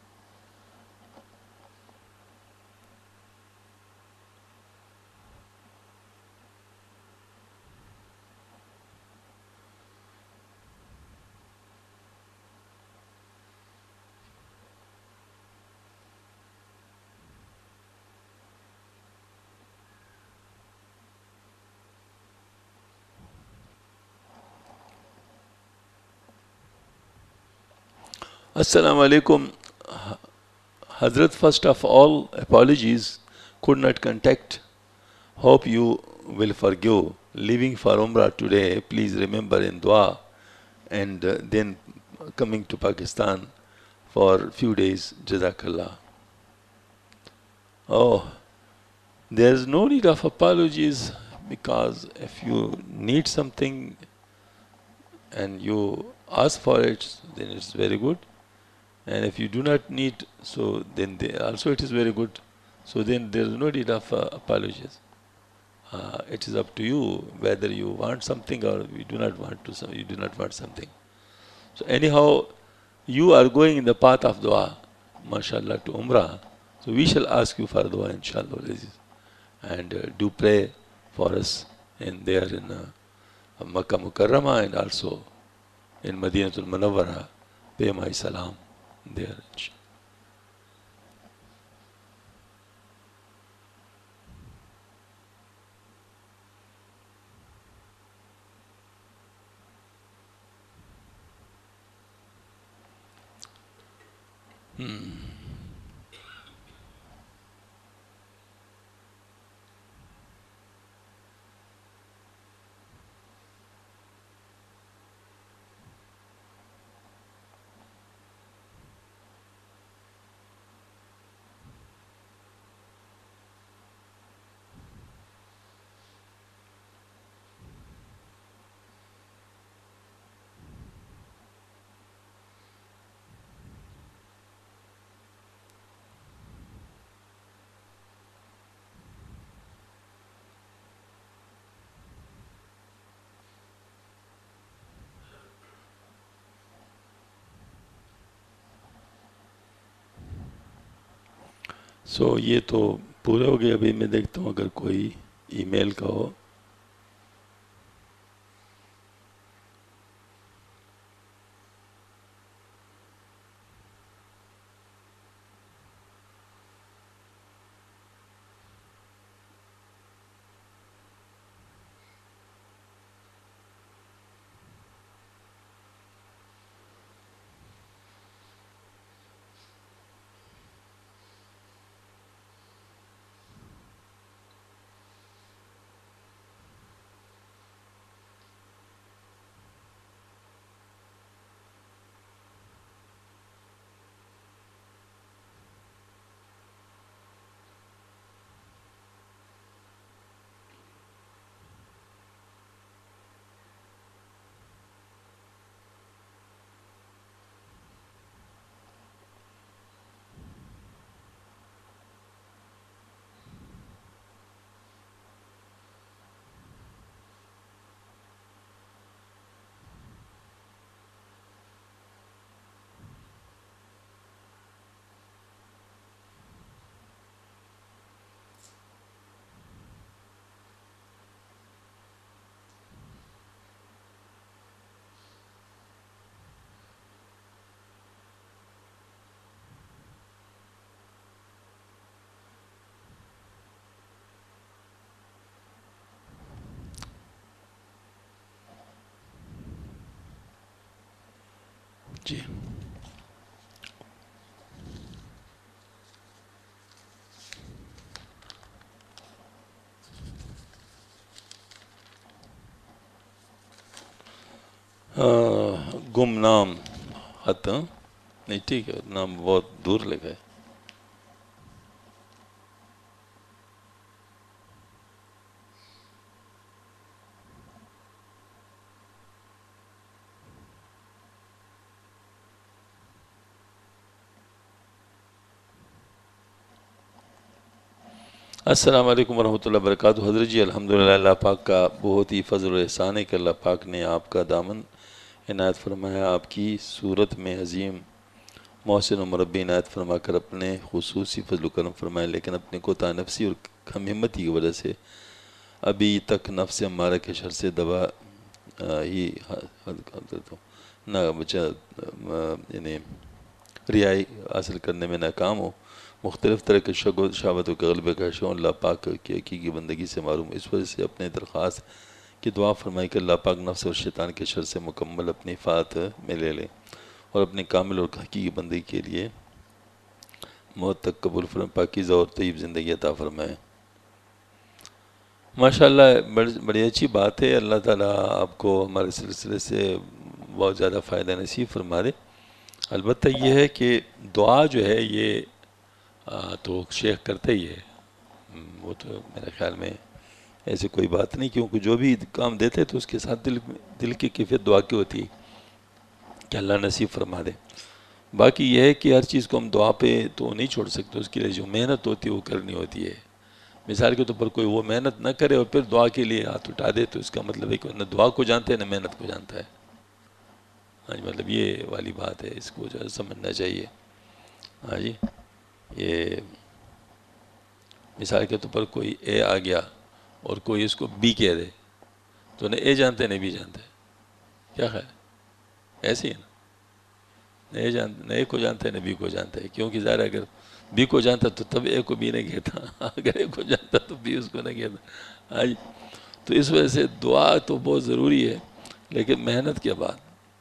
Assalamu alaikum. Hazrat, first of all, apologies, could not contact. Hope you will forgive. Leaving for Umrah today, please remember in dua, and uh, then coming to Pakistan for few days. Jazakallah. Oh, there's no need of apologies, because if you need something and you ask for it, then it's very good. And if you do not need, so then they, also it is very good. So then there is no need of uh, apologies. Uh, it is up to you whether you want something or you do not want to. You do not want something. So anyhow, you are going in the path of dua, mashallah, to Umrah. So we shall ask you for dua, inshallah, and uh, do pray for us in there in uh, Makkah Mukarramah, and also in Madinatul Munawwara. Pay my salam there. Hmm. So so, ये तो पूरे हो गए. अभी मैं देखता हूँ अगर कोई ईमेल का हो. जी. گمنام خط نہیں، ٹھیک ہے، نام بہت دور لگا ہے. السلام علیکم ورحمۃ اللہ وبرکاتہ. حضرت جی الحمدللہ اللہ پاک کا بہت ہی فضل و احسان ہے کہ اللہ پاک نے آپ کا دامن عنایت فرمایا، آپ کی صورت میں عظیم محسن و مربی عنایت فرما کر اپنے خصوصی فضل و کرم فرمائے، لیکن اپنے کوتاہ نفسی اور کم ہمتی کی وجہ سے ابھی تک نفس امارہ کے شر سے دبا ہی نہ بچا یعنی رہائی حاصل کرنے میں ناکام ہو، مختلف طرح کے شگ و شہوتوں کے غلبے کا شو اللہ پاک کی حقیقی بندگی سے معروم. اس وجہ سے اپنے درخواست کی دعا فرمائی کہ اللہ پاک نفس اور شیطان کے شر سے مکمل اپنی حفاظت میں لے لے اور اپنی کامل اور حقیقی بندگی کے لیے موت تک قبول فرمائے، پاکیزہ اور طیب زندگی عطا فرمائے. ماشاءاللہ بڑی اچھی بات ہے. اللہ تعالیٰ آپ کو ہمارے سلسلے سے بہت زیادہ فائدہ نصیب فرما دے. البتہ یہ ہے کہ دعا جو ہے یہ تو شیخ کرتے ہی ہے، وہ تو میرے خیال میں ایسے کوئی بات نہیں، کیونکہ جو بھی کام دیتے تو اس کے ساتھ دل دل کی کیفیت دعا کی ہوتی ہے کہ اللہ نصیب فرما دے. باقی یہ ہے کہ ہر چیز کو ہم دعا پہ تو نہیں چھوڑ سکتے، اس کے لیے جو محنت ہوتی ہے وہ کرنی ہوتی ہے. مثال کے طور پر کوئی وہ محنت نہ کرے اور پھر دعا کے لیے ہاتھ اٹھا دے تو اس کا مطلب ہے کہ نہ دعا کو جانتا ہے نہ محنت کو جانتا ہے. ہاں جی، مطلب یہ والی بات ہے، اس کو جو ہے سمجھنا چاہیے. ہاں جی، یہ مثال کے طور پر کوئی اے آ گیا اور کوئی اس کو بی کہہ دے تو نہ اے جانتا ہے نہ بی جانتا ہے. کیا خیال ہے؟ ایسے ہی ہے نا، نہ اے جان نہ اے کو جانتا ہے نہ بی کو جانتا ہے، کیونکہ ظاہر ہے اگر بی کو جانتا تو تب اے کو بی نہ کہتا، اگر اے کو جانتا تو بی اس کو نہ کہتا. ہاں جی، تو اس وجہ سے دعا تو بہت ضروری ہے، لیکن محنت کے بعد.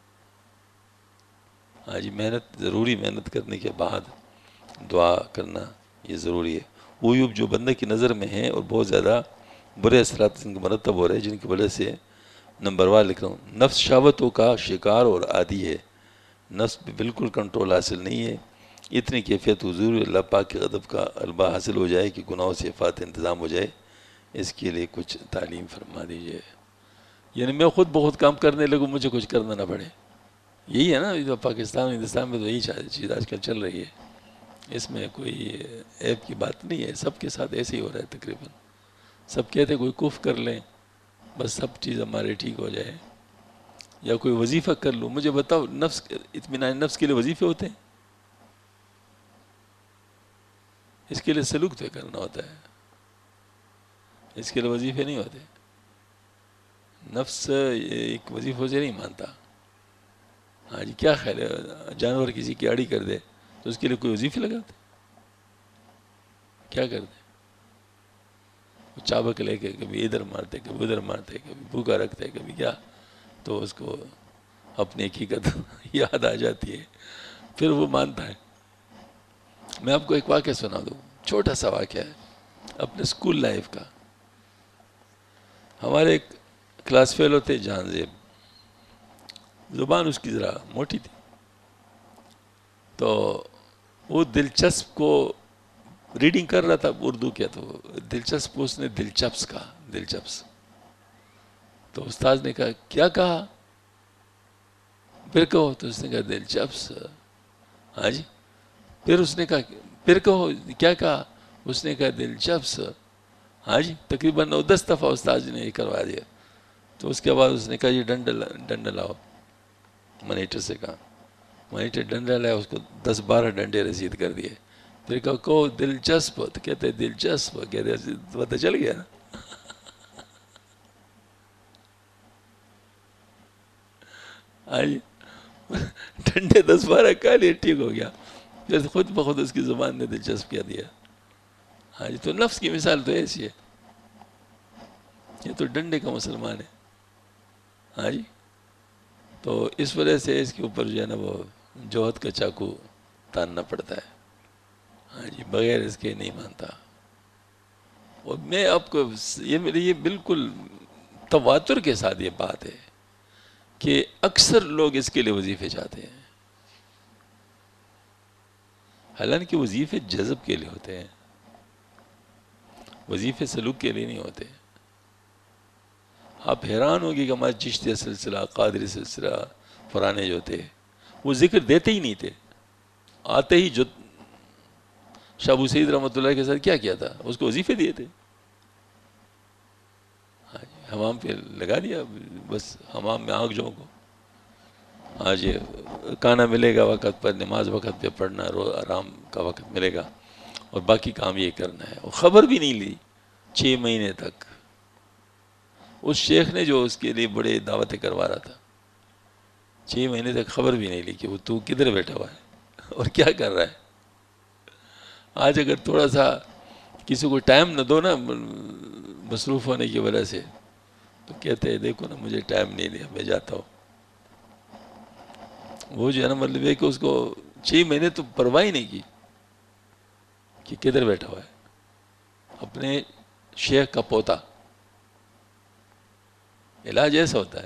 ہاں جی، محنت ضروری، محنت کرنے کے بعد دعا کرنا یہ ضروری ہے. وہ عیوب جو بندے کی نظر میں ہیں اور بہت زیادہ برے اثرات ان کو مرتب ہو رہے ہیں، جن کی وجہ سے نمبر وار لکھ رہا ہوں، نفس شہوتوں کا شکار اور عادی ہے، نفس پہ بالکل کنٹرول حاصل نہیں ہے. اتنی کیفیت حضور اللہ پاک کے غضب کا غلبہ حاصل ہو جائے کہ گناہوں سے حفاظت انتظام ہو جائے، اس کے لیے کچھ تعلیم فرما دیجیے. یعنی میں خود بہت کام کرنے لگوں، مجھے کچھ کرنا نہ پڑے. یہی ہے نا پاکستان ہندوستان میں، تو یہی چیز آج کل چل رہی ہے. اس میں کوئی عیب کی بات نہیں ہے، سب کے ساتھ ایسے ہی ہو رہا ہے تقریباً. سب کہتے ہیں کوئی کف کر لیں بس سب چیز ہمارے ٹھیک ہو جائے، یا کوئی وظیفہ کر لوں. مجھے بتاؤ، نفس اطمینان نفس کے لیے وظیفے ہوتے ہیں؟ اس کے لیے سلوک طے کرنا ہوتا ہے، اس کے لیے وظیفے نہیں ہوتے. نفس ایک وظیفوں سے نہیں مانتا. ہاں جی، کیا خیال ہے جانور کسی کی آڑی کر دے تو اس کے لیے کوئی وظیفے لگاتے؟ کیا کرتے؟ چابک لے کے کبھی ادھر مارتے کبھی ادھر مارتے، کبھی بھوکا رکھتے کبھی کیا، تو اس کو اپنی حقیقت یاد آ جاتی ہے، پھر وہ مانتا ہے. میں آپ کو ایک واقعہ سنا دوں، چھوٹا سا واقعہ ہے اپنے اسکول لائف کا. ہمارے ایک کلاس فیلو تھے جہان زیب، زبان اس کی ذرا موٹی تھی، تو وہ دلچسپ کو ریڈنگ کر رہا تھا اردو کیا، تو دلچسپ اس نے دلچسپ کہا، دلچسپ. تو استاد نے کہا کیا کہا؟ پھر کہو. تو اس نے کہا دلچسپ. ہاں جی، پھر اس نے کہا پھر کہو کیا کہا؟ اس نے کہا دلچسپ. ہاں جی، تقریباً نو دس دفعہ استاد نے یہ کروا دیا. تو اس کے بعد اس نے کہا یہ ڈنڈا ڈنڈا لاؤ. منیٹر سے کہا، منیٹر ڈنڈا لایا، اس کو دس بارہ ڈنڈے رسید کر دیے. پھر کہا کہو دلچسپ. تو کہتے دلچسپ. کہتے پتہ چل گیا نا. ہاں جی، ڈنڈے دس بارہ کہا لیے، ٹھیک ہو گیا. پھر خود بخود اس کی زبان نے دلچسپ کیا دیا. ہاں جی، تو نفس کی مثال تو ایسی ہے، یہ تو ڈنڈے کا مسلمان ہے. ہاں جی، تو اس وجہ سے اس کے اوپر جو ہے نا وہ جوہد کا چاقو تاننا پڑتا ہے. ہاں جی، بغیر اس کے نہیں مانتا. اور میں آپ کو یہ میری یہ بالکل تواتر کے ساتھ یہ بات ہے کہ اکثر لوگ اس کے لیے وظیفے چاہتے ہیں، حالانکہ وظیفے جذب کے لیے ہوتے ہیں، وظیفے سلوک کے لیے نہیں ہوتے۔ آپ حیران ہوگی کہ ہمارے چشتیہ سلسلہ، قادری سلسلہ پرانے جو تھے وہ ذکر دیتے ہی نہیں تھے، آتے ہی جو شاہ ابو سعید رحمۃ اللہ کے ساتھ کیا کیا تھا، اس کو وظیفے دیے تھے، حمام پہ لگا دیا، بس حمام میں آنکھ جھونکو، آج یہ کھانا ملے گا وقت پر، نماز وقت پہ پڑھنا، رو آرام کا وقت ملے گا، اور باقی کام یہ کرنا ہے۔ وہ خبر بھی نہیں لی چھ مہینے تک، اس شیخ نے جو اس کے لیے بڑے دعوتیں کروا رہا تھا، چھ مہینے تک خبر بھی نہیں لی کہ وہ تو کدھر بیٹھا ہوا ہے اور کیا کر رہا ہے۔ آج اگر تھوڑا سا کسی کو ٹائم نہ دو نا مصروف ہونے کی وجہ سے، تو کہتے ہیں دیکھو نا مجھے ٹائم نہیں دیا، میں جاتا ہوں۔ وہ جو ہے نا مطلب ہے کہ اس کو چھ مہینے تو پرواہ ہی نہیں کی کہ کدھر بیٹھا ہوا ہے، اپنے شیخ کا پوتا۔ علاج ایسا ہوتا ہے،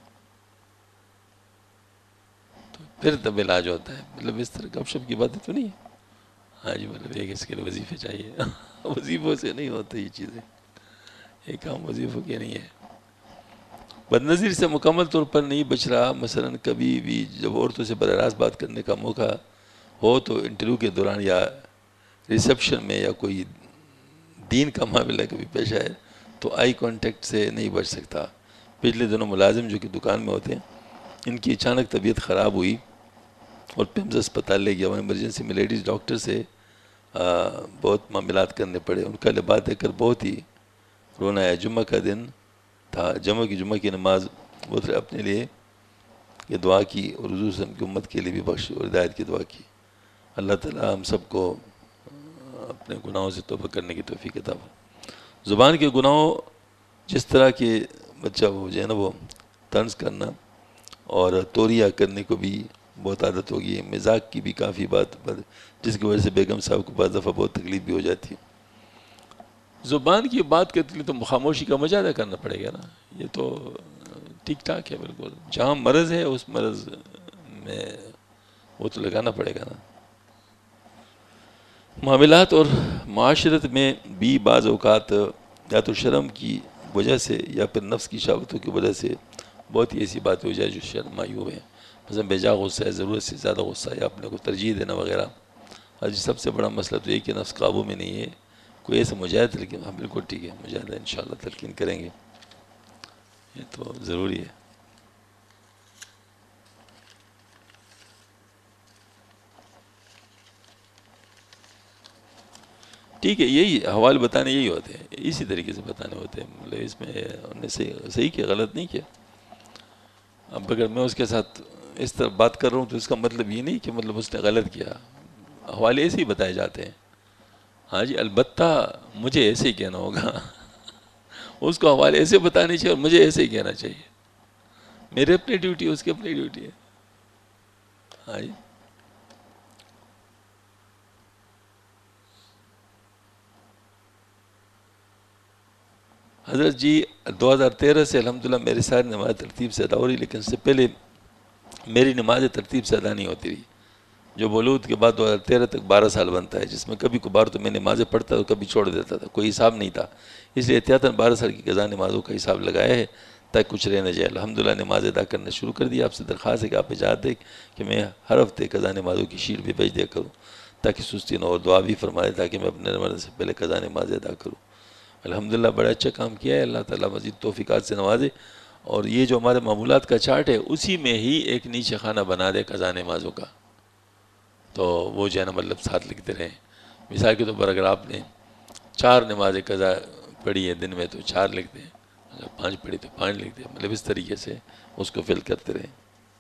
تو پھر تب علاج ہوتا ہے، مطلب اس طرح گپ شپ کی باتیں تو نہیں ہے۔ ہاں جی، مطلب ایک اس کے لیے وظیفے چاہیے، وظیفوں سے نہیں ہوتی یہ چیزیں، یہ کام وظیفوں کے نہیں ہے۔ بد نظیر سے مکمل طور پر نہیں بچ رہا، مثلا کبھی بھی جب عورتوں سے براہ راست بات کرنے کا موقع ہو تو انٹرویو کے دوران یا ریسیپشن میں یا کوئی دین کا معاملہ کبھی پیش آئے تو آئی کانٹیکٹ سے نہیں بچ سکتا۔ پچھلے دنوں ملازم جو کہ دکان میں ہوتے ہیں، ان کی اچانک طبیعت خراب ہوئی اور پیمز اسپتال لے گیا، وہاں ایمرجنسی میں لیڈیز ڈاکٹر سے بہت معاملات کرنے پڑے، ان کا لباس دیکھ کر بہت ہی رونا آیا۔ جمعہ کا دن تھا، جمعہ کی جمعہ کی نماز وہ اپنے لیے یہ دعا کی اور حضور صلی اللہ علیہ وسلم کی امت کے لیے بھی بخش اور ہدایت کی دعا کی۔ اللہ تعالیٰ ہم سب کو اپنے گناہوں سے توبہ کرنے کی توفیق عطا فرمائے۔ زبان کے گناہوں جس طرح کہ بچہ وہ جو ہے نا وہ طنز کرنا اور توریہ کرنے کو بھی بہت عادت ہوگی ہے، مزاق کی بھی کافی بات، جس کی وجہ سے بیگم صاحب کو بعض دفعہ بہت تکلیف بھی ہو جاتی ہے۔ زبان کی بات کرتے لیے تو خاموشی کا مجاہدہ کرنا پڑے گا نا، یہ تو ٹھیک ٹھاک ہے بالکل، جہاں مرض ہے اس مرض میں وہ تو لگانا پڑے گا نا۔ معاملات اور معاشرت میں بھی بعض اوقات یا تو شرم کی وجہ سے یا پھر نفس کی شہوتوں کی وجہ سے بہت ہی ایسی بات ہو جائے جو شرم مایوب ہے، مثلا بے جا غصہ ہے، ضرورت سے زیادہ غصہ ہے، یا اپنے کو ترجیح دینا وغیرہ۔ آج سب سے بڑا مسئلہ تو یہ کہ نفس قابو میں نہیں ہے، کوئی ایسا مجاہد، لیکن ہاں بالکل ٹھیک ہے، مجاہدہ انشاءاللہ تلقین کریں گے، یہ تو ضروری ہے۔ ٹھیک ہے، یہی حوال بتانے یہی ہوتے ہیں، اسی طریقے سے بتانے ہوتے ہیں، مطلب اس میں انہوں نے صحیح صحیح کیا، غلط نہیں کیا۔ اب اگر میں اس کے ساتھ اس طرح بات کر رہا ہوں تو اس کا مطلب یہ نہیں کہ مطلب اس نے غلط کیا، حوالے ایسے ہی بتائے جاتے ہیں۔ ہاں جی، البتہ مجھے ایسے ہی کہنا ہوگا، اس کو حوالے ایسے بتانے چاہیے اور مجھے ایسے ہی کہنا چاہیے، میرے اپنی ڈیوٹی ہے، اس کی اپنی ڈیوٹی ہے۔ ہاں جی، حضرت جی دو ہزار تیرہ سے الحمدللہ میری ساری نماز ترتیب سے ادا ہو رہی، لیکن اس سے پہلے میری نماز ترتیب سے ادا نہیں ہوتی رہی، جو بلوغ کے بعد دو ہزار تیرہ تک بارہ سال بنتا ہے، جس میں کبھی کبھار تو میں نمازیں پڑھتا تو کبھی چھوڑ دیتا تھا، کوئی حساب نہیں تھا، اس لیے احتیاطاً بارہ سال کی قضا نمازوں کا حساب لگایا ہے تاکہ کچھ رہ نہ جائے۔ الحمدللہ نماز ادا کرنا شروع کر دیا۔ آپ سے درخواست ہے کہ آپ اجازت دیں کہ میں ہر ہفتے قضا نمازوں کی شیٹ بھی بھیج دیا کروں تاکہ سستی نہ ہو، اور دعا بھی فرمائے تاکہ میں اپنے مرنے سے پہلے قضا نماز ادا کروں۔ الحمدللہ بڑا اچھا کام کیا ہے، اللہ تعالیٰ مزید توفیقات سے نوازے، اور یہ جو ہمارے معمولات کا چارٹ ہے اسی میں ہی ایک نیچے خانہ بنا دے قضا نمازوں کا، تو وہ جو ہے نا مطلب ساتھ لکھتے رہیں۔ مثال کے طور پر اگر آپ نے چار نمازیں قضا پڑھی ہے دن میں تو چار لکھ دیں، اگر پانچ پڑھی تو پانچ لکھ دیں، مطلب اس طریقے سے اس کو فل کرتے رہیں۔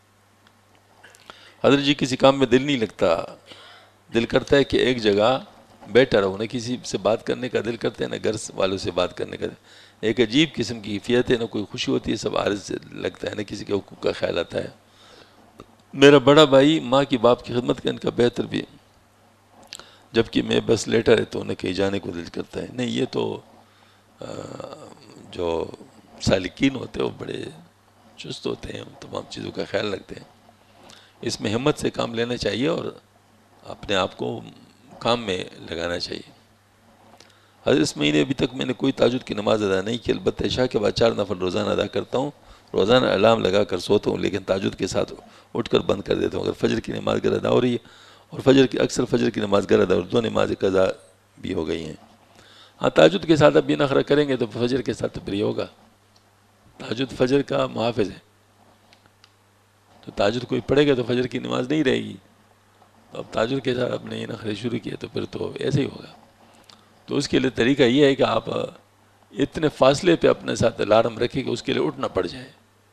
حضرت جی کسی کام میں دل نہیں لگتا، دل کرتا ہے کہ ایک جگہ بیٹھا رہو، نہ کسی سے بات کرنے کا دل کرتا ہے نہ گھر والوں سے بات کرنے کا، ایک عجیب قسم کی کیفیت ہے، نہ کوئی خوشی ہوتی ہے، سب عارض سے لگتا ہے، نہ کسی کے حقوق کا خیال آتا ہے۔ میرا بڑا بھائی ماں کی باپ کی خدمت کا ان کا بہتر بھی، جبکہ میں بس لیٹا رہتا ہوں، نہ کہیں جانے کو دل کرتا ہے۔ نہیں، یہ تو جو سالکین ہوتے ہیں وہ بڑے چست ہوتے ہیں، تمام چیزوں کا خیال رکھتے ہیں. اس میں ہمت سے کام لینا چاہیے اور اپنے آپ کو کام میں لگانا چاہیے. حضرت اس مہینے ابھی تک میں نے کوئی تہجد کی نماز ادا نہیں کی، البتہ عشاء کے بعد چار نفل روزانہ ادا کرتا ہوں. روزانہ الارم لگا کر سوتا ہوں، لیکن تہجد کے ساتھ اٹھ کر بند کر دیتا ہوں. اگر فجر کی نماز گر ادا ہو رہی ہے اور فجر کی اکثر فجر کی نماز گر ادا اور دو نمازیں قضا بھی ہو گئی ہیں. ہاں تہجد کے ساتھ اب بھی نخرہ کریں گے تو فجر کے ساتھ تو پھر یہ ہوگا. تہجد فجر کا محافظ ہے، تو تہجد کوئی پڑھے گا تو فجر کی نماز نہیں رہے گی. تو اب تہجد کے ساتھ اپنے یہ نخرے شروع کیے تو پھر تو ایسے ہی ہوگا. تو اس کے لیے طریقہ یہ ہے کہ آپ اتنے فاصلے پہ اپنے ساتھ الارم رکھیں کہ اس کے لیے اٹھنا پڑ جائے،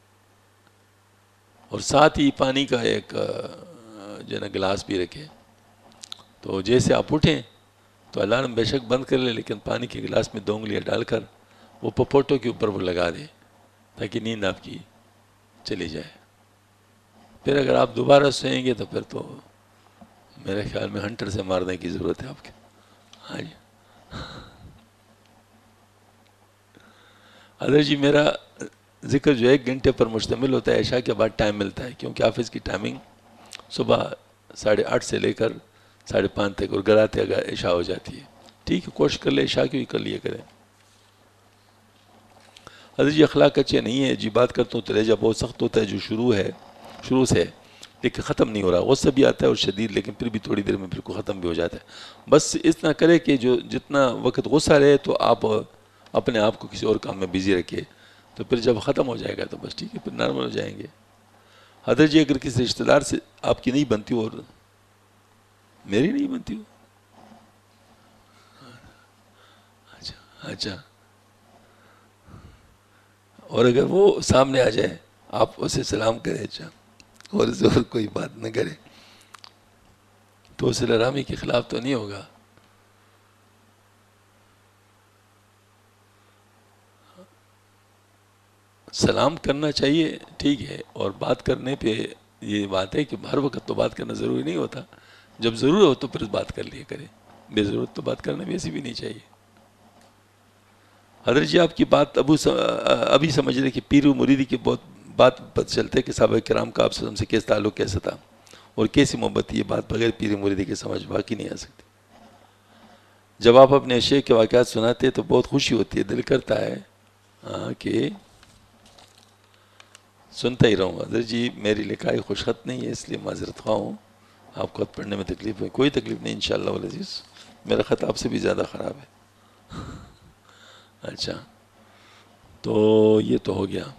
اور ساتھ ہی پانی کا ایک جو ہے نا گلاس بھی رکھے. تو جیسے آپ اٹھیں تو الارم بے شک بند کر لیں، لیکن پانی کے گلاس میں دو انگلیاں ڈال کر وہ پپوٹوں کے اوپر وہ لگا دیں تاکہ نیند آپ کی چلی جائے. پھر اگر آپ دوبارہ سوئیں گے تو پھر تو میرے خیال میں ہنٹر سے مارنے کی ضرورت ہے آپ کے. ہاں جی حضرت جی میرا ذکر جو ایک گھنٹے پر مشتمل ہوتا ہے، عشاء کے بعد ٹائم ملتا ہے کیونکہ آفس کی ٹائمنگ صبح ساڑھے آٹھ سے لے کر ساڑھے پانچ تک، اور گھر آتے اگر عشاء ہو جاتی ہے. ٹھیک ہے، کوشش کر لے عشاء کی بھی کر لیا کریں. حضرت جی اخلاق اچھے نہیں ہے، جی بات کرتا ہوں تو لہجہ بہت سخت ہوتا ہے جو شروع ہے شروع سے ہے لیکن ختم نہیں ہو رہا. غصہ بھی آتا ہے اور شدید، لیکن پھر بھی تھوڑی دیر میں پھر کو ختم بھی ہو جاتا ہے. بس اتنا کرے کہ جو جتنا وقت غصہ رہے تو آپ اپنے آپ کو کسی اور کام میں بزی رکھے، تو پھر جب ختم ہو جائے گا تو بس ٹھیک ہے، پھر نارمل ہو جائیں گے. حضرت جی اگر کسی رشتہ دار سے آپ کی نہیں بنتی ہو اور میری نہیں بنتی ہو، اچھا اچھا اور اگر وہ سامنے آ جائے آپ اسے سلام کریں اچھا اور اسے اور کوئی بات نہ کرے تو صلہ رحمی کے خلاف تو نہیں ہوگا. سلام کرنا چاہیے ٹھیک ہے، اور بات کرنے پہ یہ بات ہے کہ ہر وقت تو بات کرنا ضروری نہیں ہوتا. جب ضرور ہو تو پھر بات کر لیا کرے، بے ضرورت تو بات کرنا بھی ایسی بھی نہیں چاہیے. حضرت جی آپ کی بات ابو ابھی سمجھ رہے کہ پیر و مریدی کی بہت بات پتہ چلتے کہ صحابہ کرام کا آپ سے ہم سے کیسا تعلق کیسا تھا اور کیسی محبت. یہ بات بغیر پیر و مریدی کے سمجھ باقی نہیں آ سکتی. جب آپ اپنے شیخ کے واقعات سناتے ہیں تو بہت خوشی ہوتی ہے، دل کرتا ہے ہاں کہ سنتا ہی رہوں. حضرت جی میری لکھائی خوش خط نہیں ہے، اس لیے معذرت خواہ ہوں، آپ کو خط پڑھنے میں تکلیف ہے. کوئی تکلیف نہیں انشاءاللہ والعزیز، میرا خط آپ سے بھی زیادہ خراب ہے. اچھا تو یہ تو ہو گیا،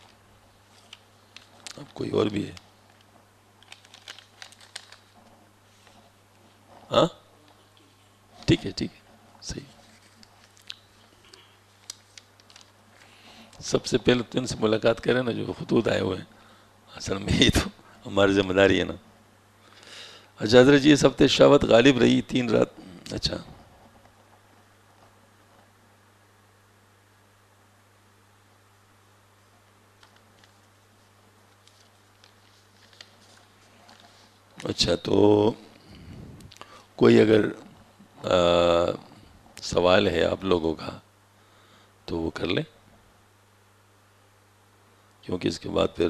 اب کوئی اور بھی ہے؟ ہاں ٹھیک ہے ٹھیک ہے صحیح. سب سے پہلے تو ان سے ملاقات کریں نا جو خطوط آئے ہوئے ہیں، اصل میں یہ تو ہماری ذمہ داری ہے نا. اچھا حضرت جی اس ہفتے شاوت غالب رہی تین رات. اچھا اچھا تو کوئی اگر آ, سوال ہے آپ لوگوں کا تو وہ کر لیں، کیونکہ اس کے بعد پھر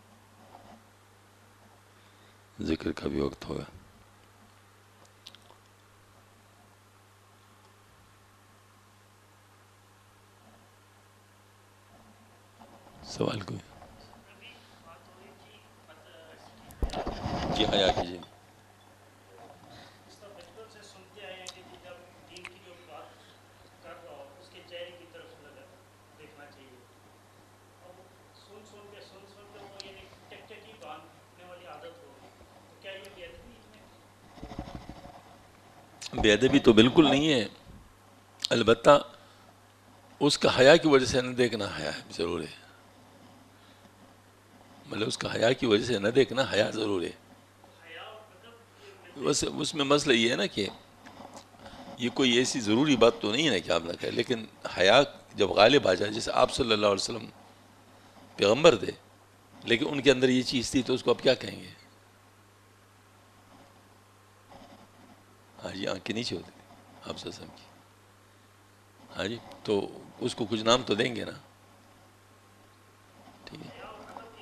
ذکر کا بھی وقت ہوگا. سوال کوئی؟ جی حیا کیجیے. بے ادبی تو بالکل نہیں ہے، البتہ اس کا حیا کی وجہ سے نہ دیکھنا حیا ضرور ہے. مطلب اس کا حیا کی وجہ سے نہ دیکھنا حیا ضرور ہے. بس اس میں مسئلہ یہ ہے نا کہ یہ کوئی ایسی ضروری بات تو نہیں ہے کہ آپ نہ کریں، لیکن حیا جب غالب آ جائے، جیسے آپ صلی اللہ علیہ وسلم پیغمبر تھے لیکن ان کے اندر یہ چیز تھی تو اس کو آپ کیا کہیں گے؟ ہاں جی آنکھ کے نیچے ہوتی تھی آپ صلی اللہ علیہ وسلم کی. ہاں جی تو اس کو کچھ نام تو دیں گے نا. ٹھیک ہے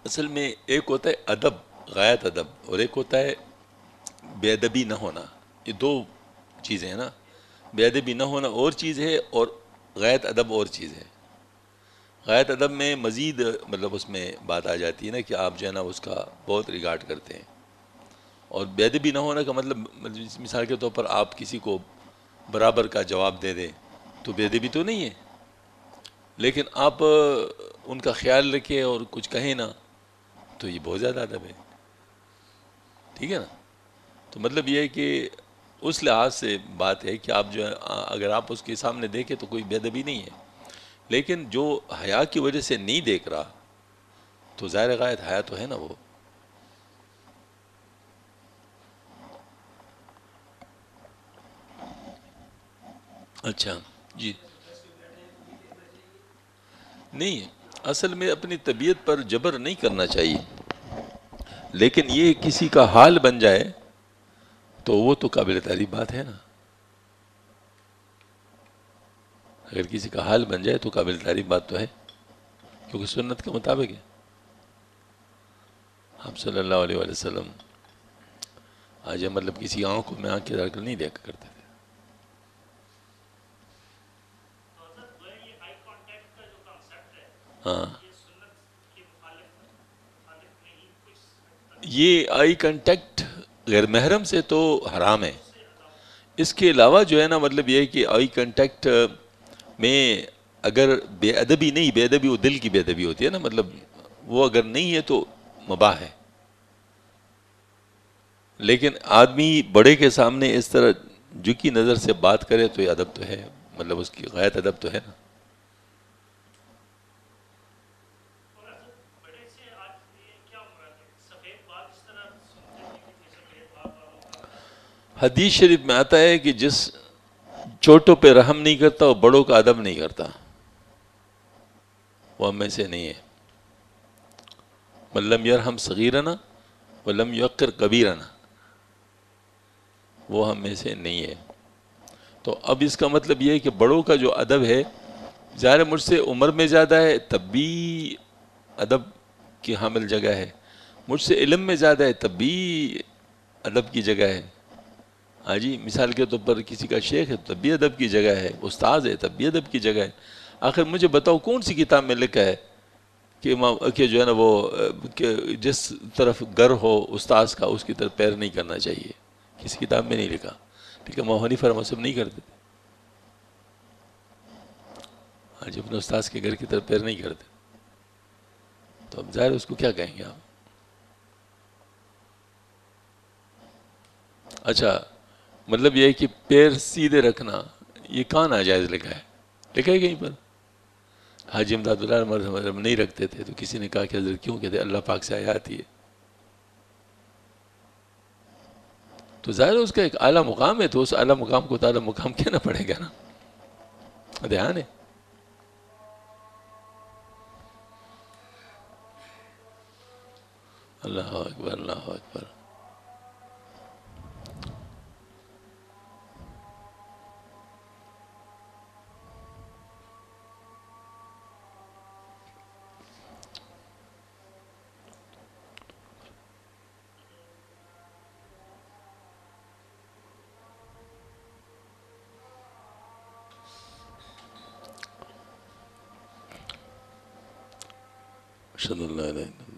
اصل میں ایک ہوتا ہے ادب، غایت ادب، اور ایک ہوتا ہے بے ادبی نہ ہونا. یہ دو چیزیں ہیں نا. بے ادبی نہ ہونا اور چیز ہے، اور غایت ادب اور چیز ہے. غایت ادب میں مزید مطلب اس میں بات آ جاتی ہے نا کہ آپ جو ہے نا اس کا بہت ریگارڈ کرتے ہیں. اور بے ادبی نہ ہونے کا مطلب مطلب مثال کے طور پر آپ کسی کو برابر کا جواب دے دیں تو بے ادبی تو نہیں ہے، لیکن آپ ان کا خیال رکھیں اور کچھ کہیں نا تو یہ بہت زیادہ ادب ہے. ٹھیک ہے نا. تو مطلب یہ ہے کہ اس لحاظ سے بات ہے کہ آپ جو ہے اگر آپ اس کے سامنے دیکھیں تو کوئی بے ادبی نہیں ہے، لیکن جو حیا کی وجہ سے نہیں دیکھ رہا تو ظاہر غایت حیا تو ہے نا وہ. اچھا جی. نہیں، اصل میں اپنی طبیعت پر جبر نہیں کرنا چاہیے، لیکن یہ کسی کا حال بن جائے تو وہ تو قابل تعریف بات ہے نا. اگر کسی کا حال بن جائے تو قابل تعریف بات تو ہے، کیونکہ سنت کے مطابق ہے. ہم صلی اللہ علیہ وآلہ وسلم آج مطلب کسی آنکھوں میں آنکھ کے ڈال کر نہیں دیکھا کرتے تھے. ہاں، یہ آئی کنٹیکٹ غیر محرم سے تو حرام ہے. اس کے علاوہ جو ہے نا مطلب یہ ہے کہ آئی کنٹیکٹ میں اگر بے ادبی نہیں، بے ادبی وہ دل کی بے ادبی ہوتی ہے نا، مطلب وہ اگر نہیں ہے تو مباح ہے. لیکن آدمی بڑے کے سامنے اس طرح جھکی نظر سے بات کرے تو یہ ادب تو ہے، مطلب اس کی غایت ادب تو ہے نا. حدیث شریف میں آتا ہے کہ جس چھوٹوں پہ رحم نہیں کرتا وہ بڑوں کا ادب نہیں کرتا، وہ ہم میں سے نہیں ہے. من لم یرحم صغیرنا ولم یوقر کبیرنا، وہ ہم میں سے نہیں ہے. تو اب اس کا مطلب یہ ہے کہ بڑوں کا جو ادب ہے، ظاہر مجھ سے عمر میں زیادہ ہے تب بھی ادب کی حامل جگہ ہے، مجھ سے علم میں زیادہ ہے تب بھی ادب کی جگہ ہے. ہاں جی، مثال کے طور پر کسی کا شیخ ہے تب بھی ادب کی جگہ ہے، استاذ ہے تب بھی ادب کی جگہ ہے. آخر مجھے بتاؤ کون سی کتاب میں لکھا ہے کہ امام کہ جو ہے نا وہ کہ جس طرف گر ہو استاذ کا اس کی طرف پیر نہیں کرنا چاہیے؟ کسی کتاب میں نہیں لکھا. ٹھیک ہے، امام حنیفہ رحمۃ اللہ نہیں کرتے تھے. ہاں جی، اپنے استاذ کے گھر کی طرف پیر نہیں کرتے. تو اب ظاہر اس کو کیا کہیں گے آپ؟ اچھا، مطلب یہ ہے کہ پیر سیدھے رکھنا یہ کہاں ناجائز لکھا ہے؟ لکھا ہے کہیں پر؟ حاجی امداد اللہ مرحبا نہیں رکھتے تھے تو کسی نے کہا کہ حضرت کیوں کہتے؟ اللہ پاک سے آیا آتی ہے. تو ظاہر اس کا ایک اعلیٰ مقام ہے تو اس اعلیٰ مقام کو تعالیٰ مقام کہنا پڑے گا نا. دھیان ہے. اللہ اکبر، اللہ اکبر. اشہد ان لا الہ الا اللہ.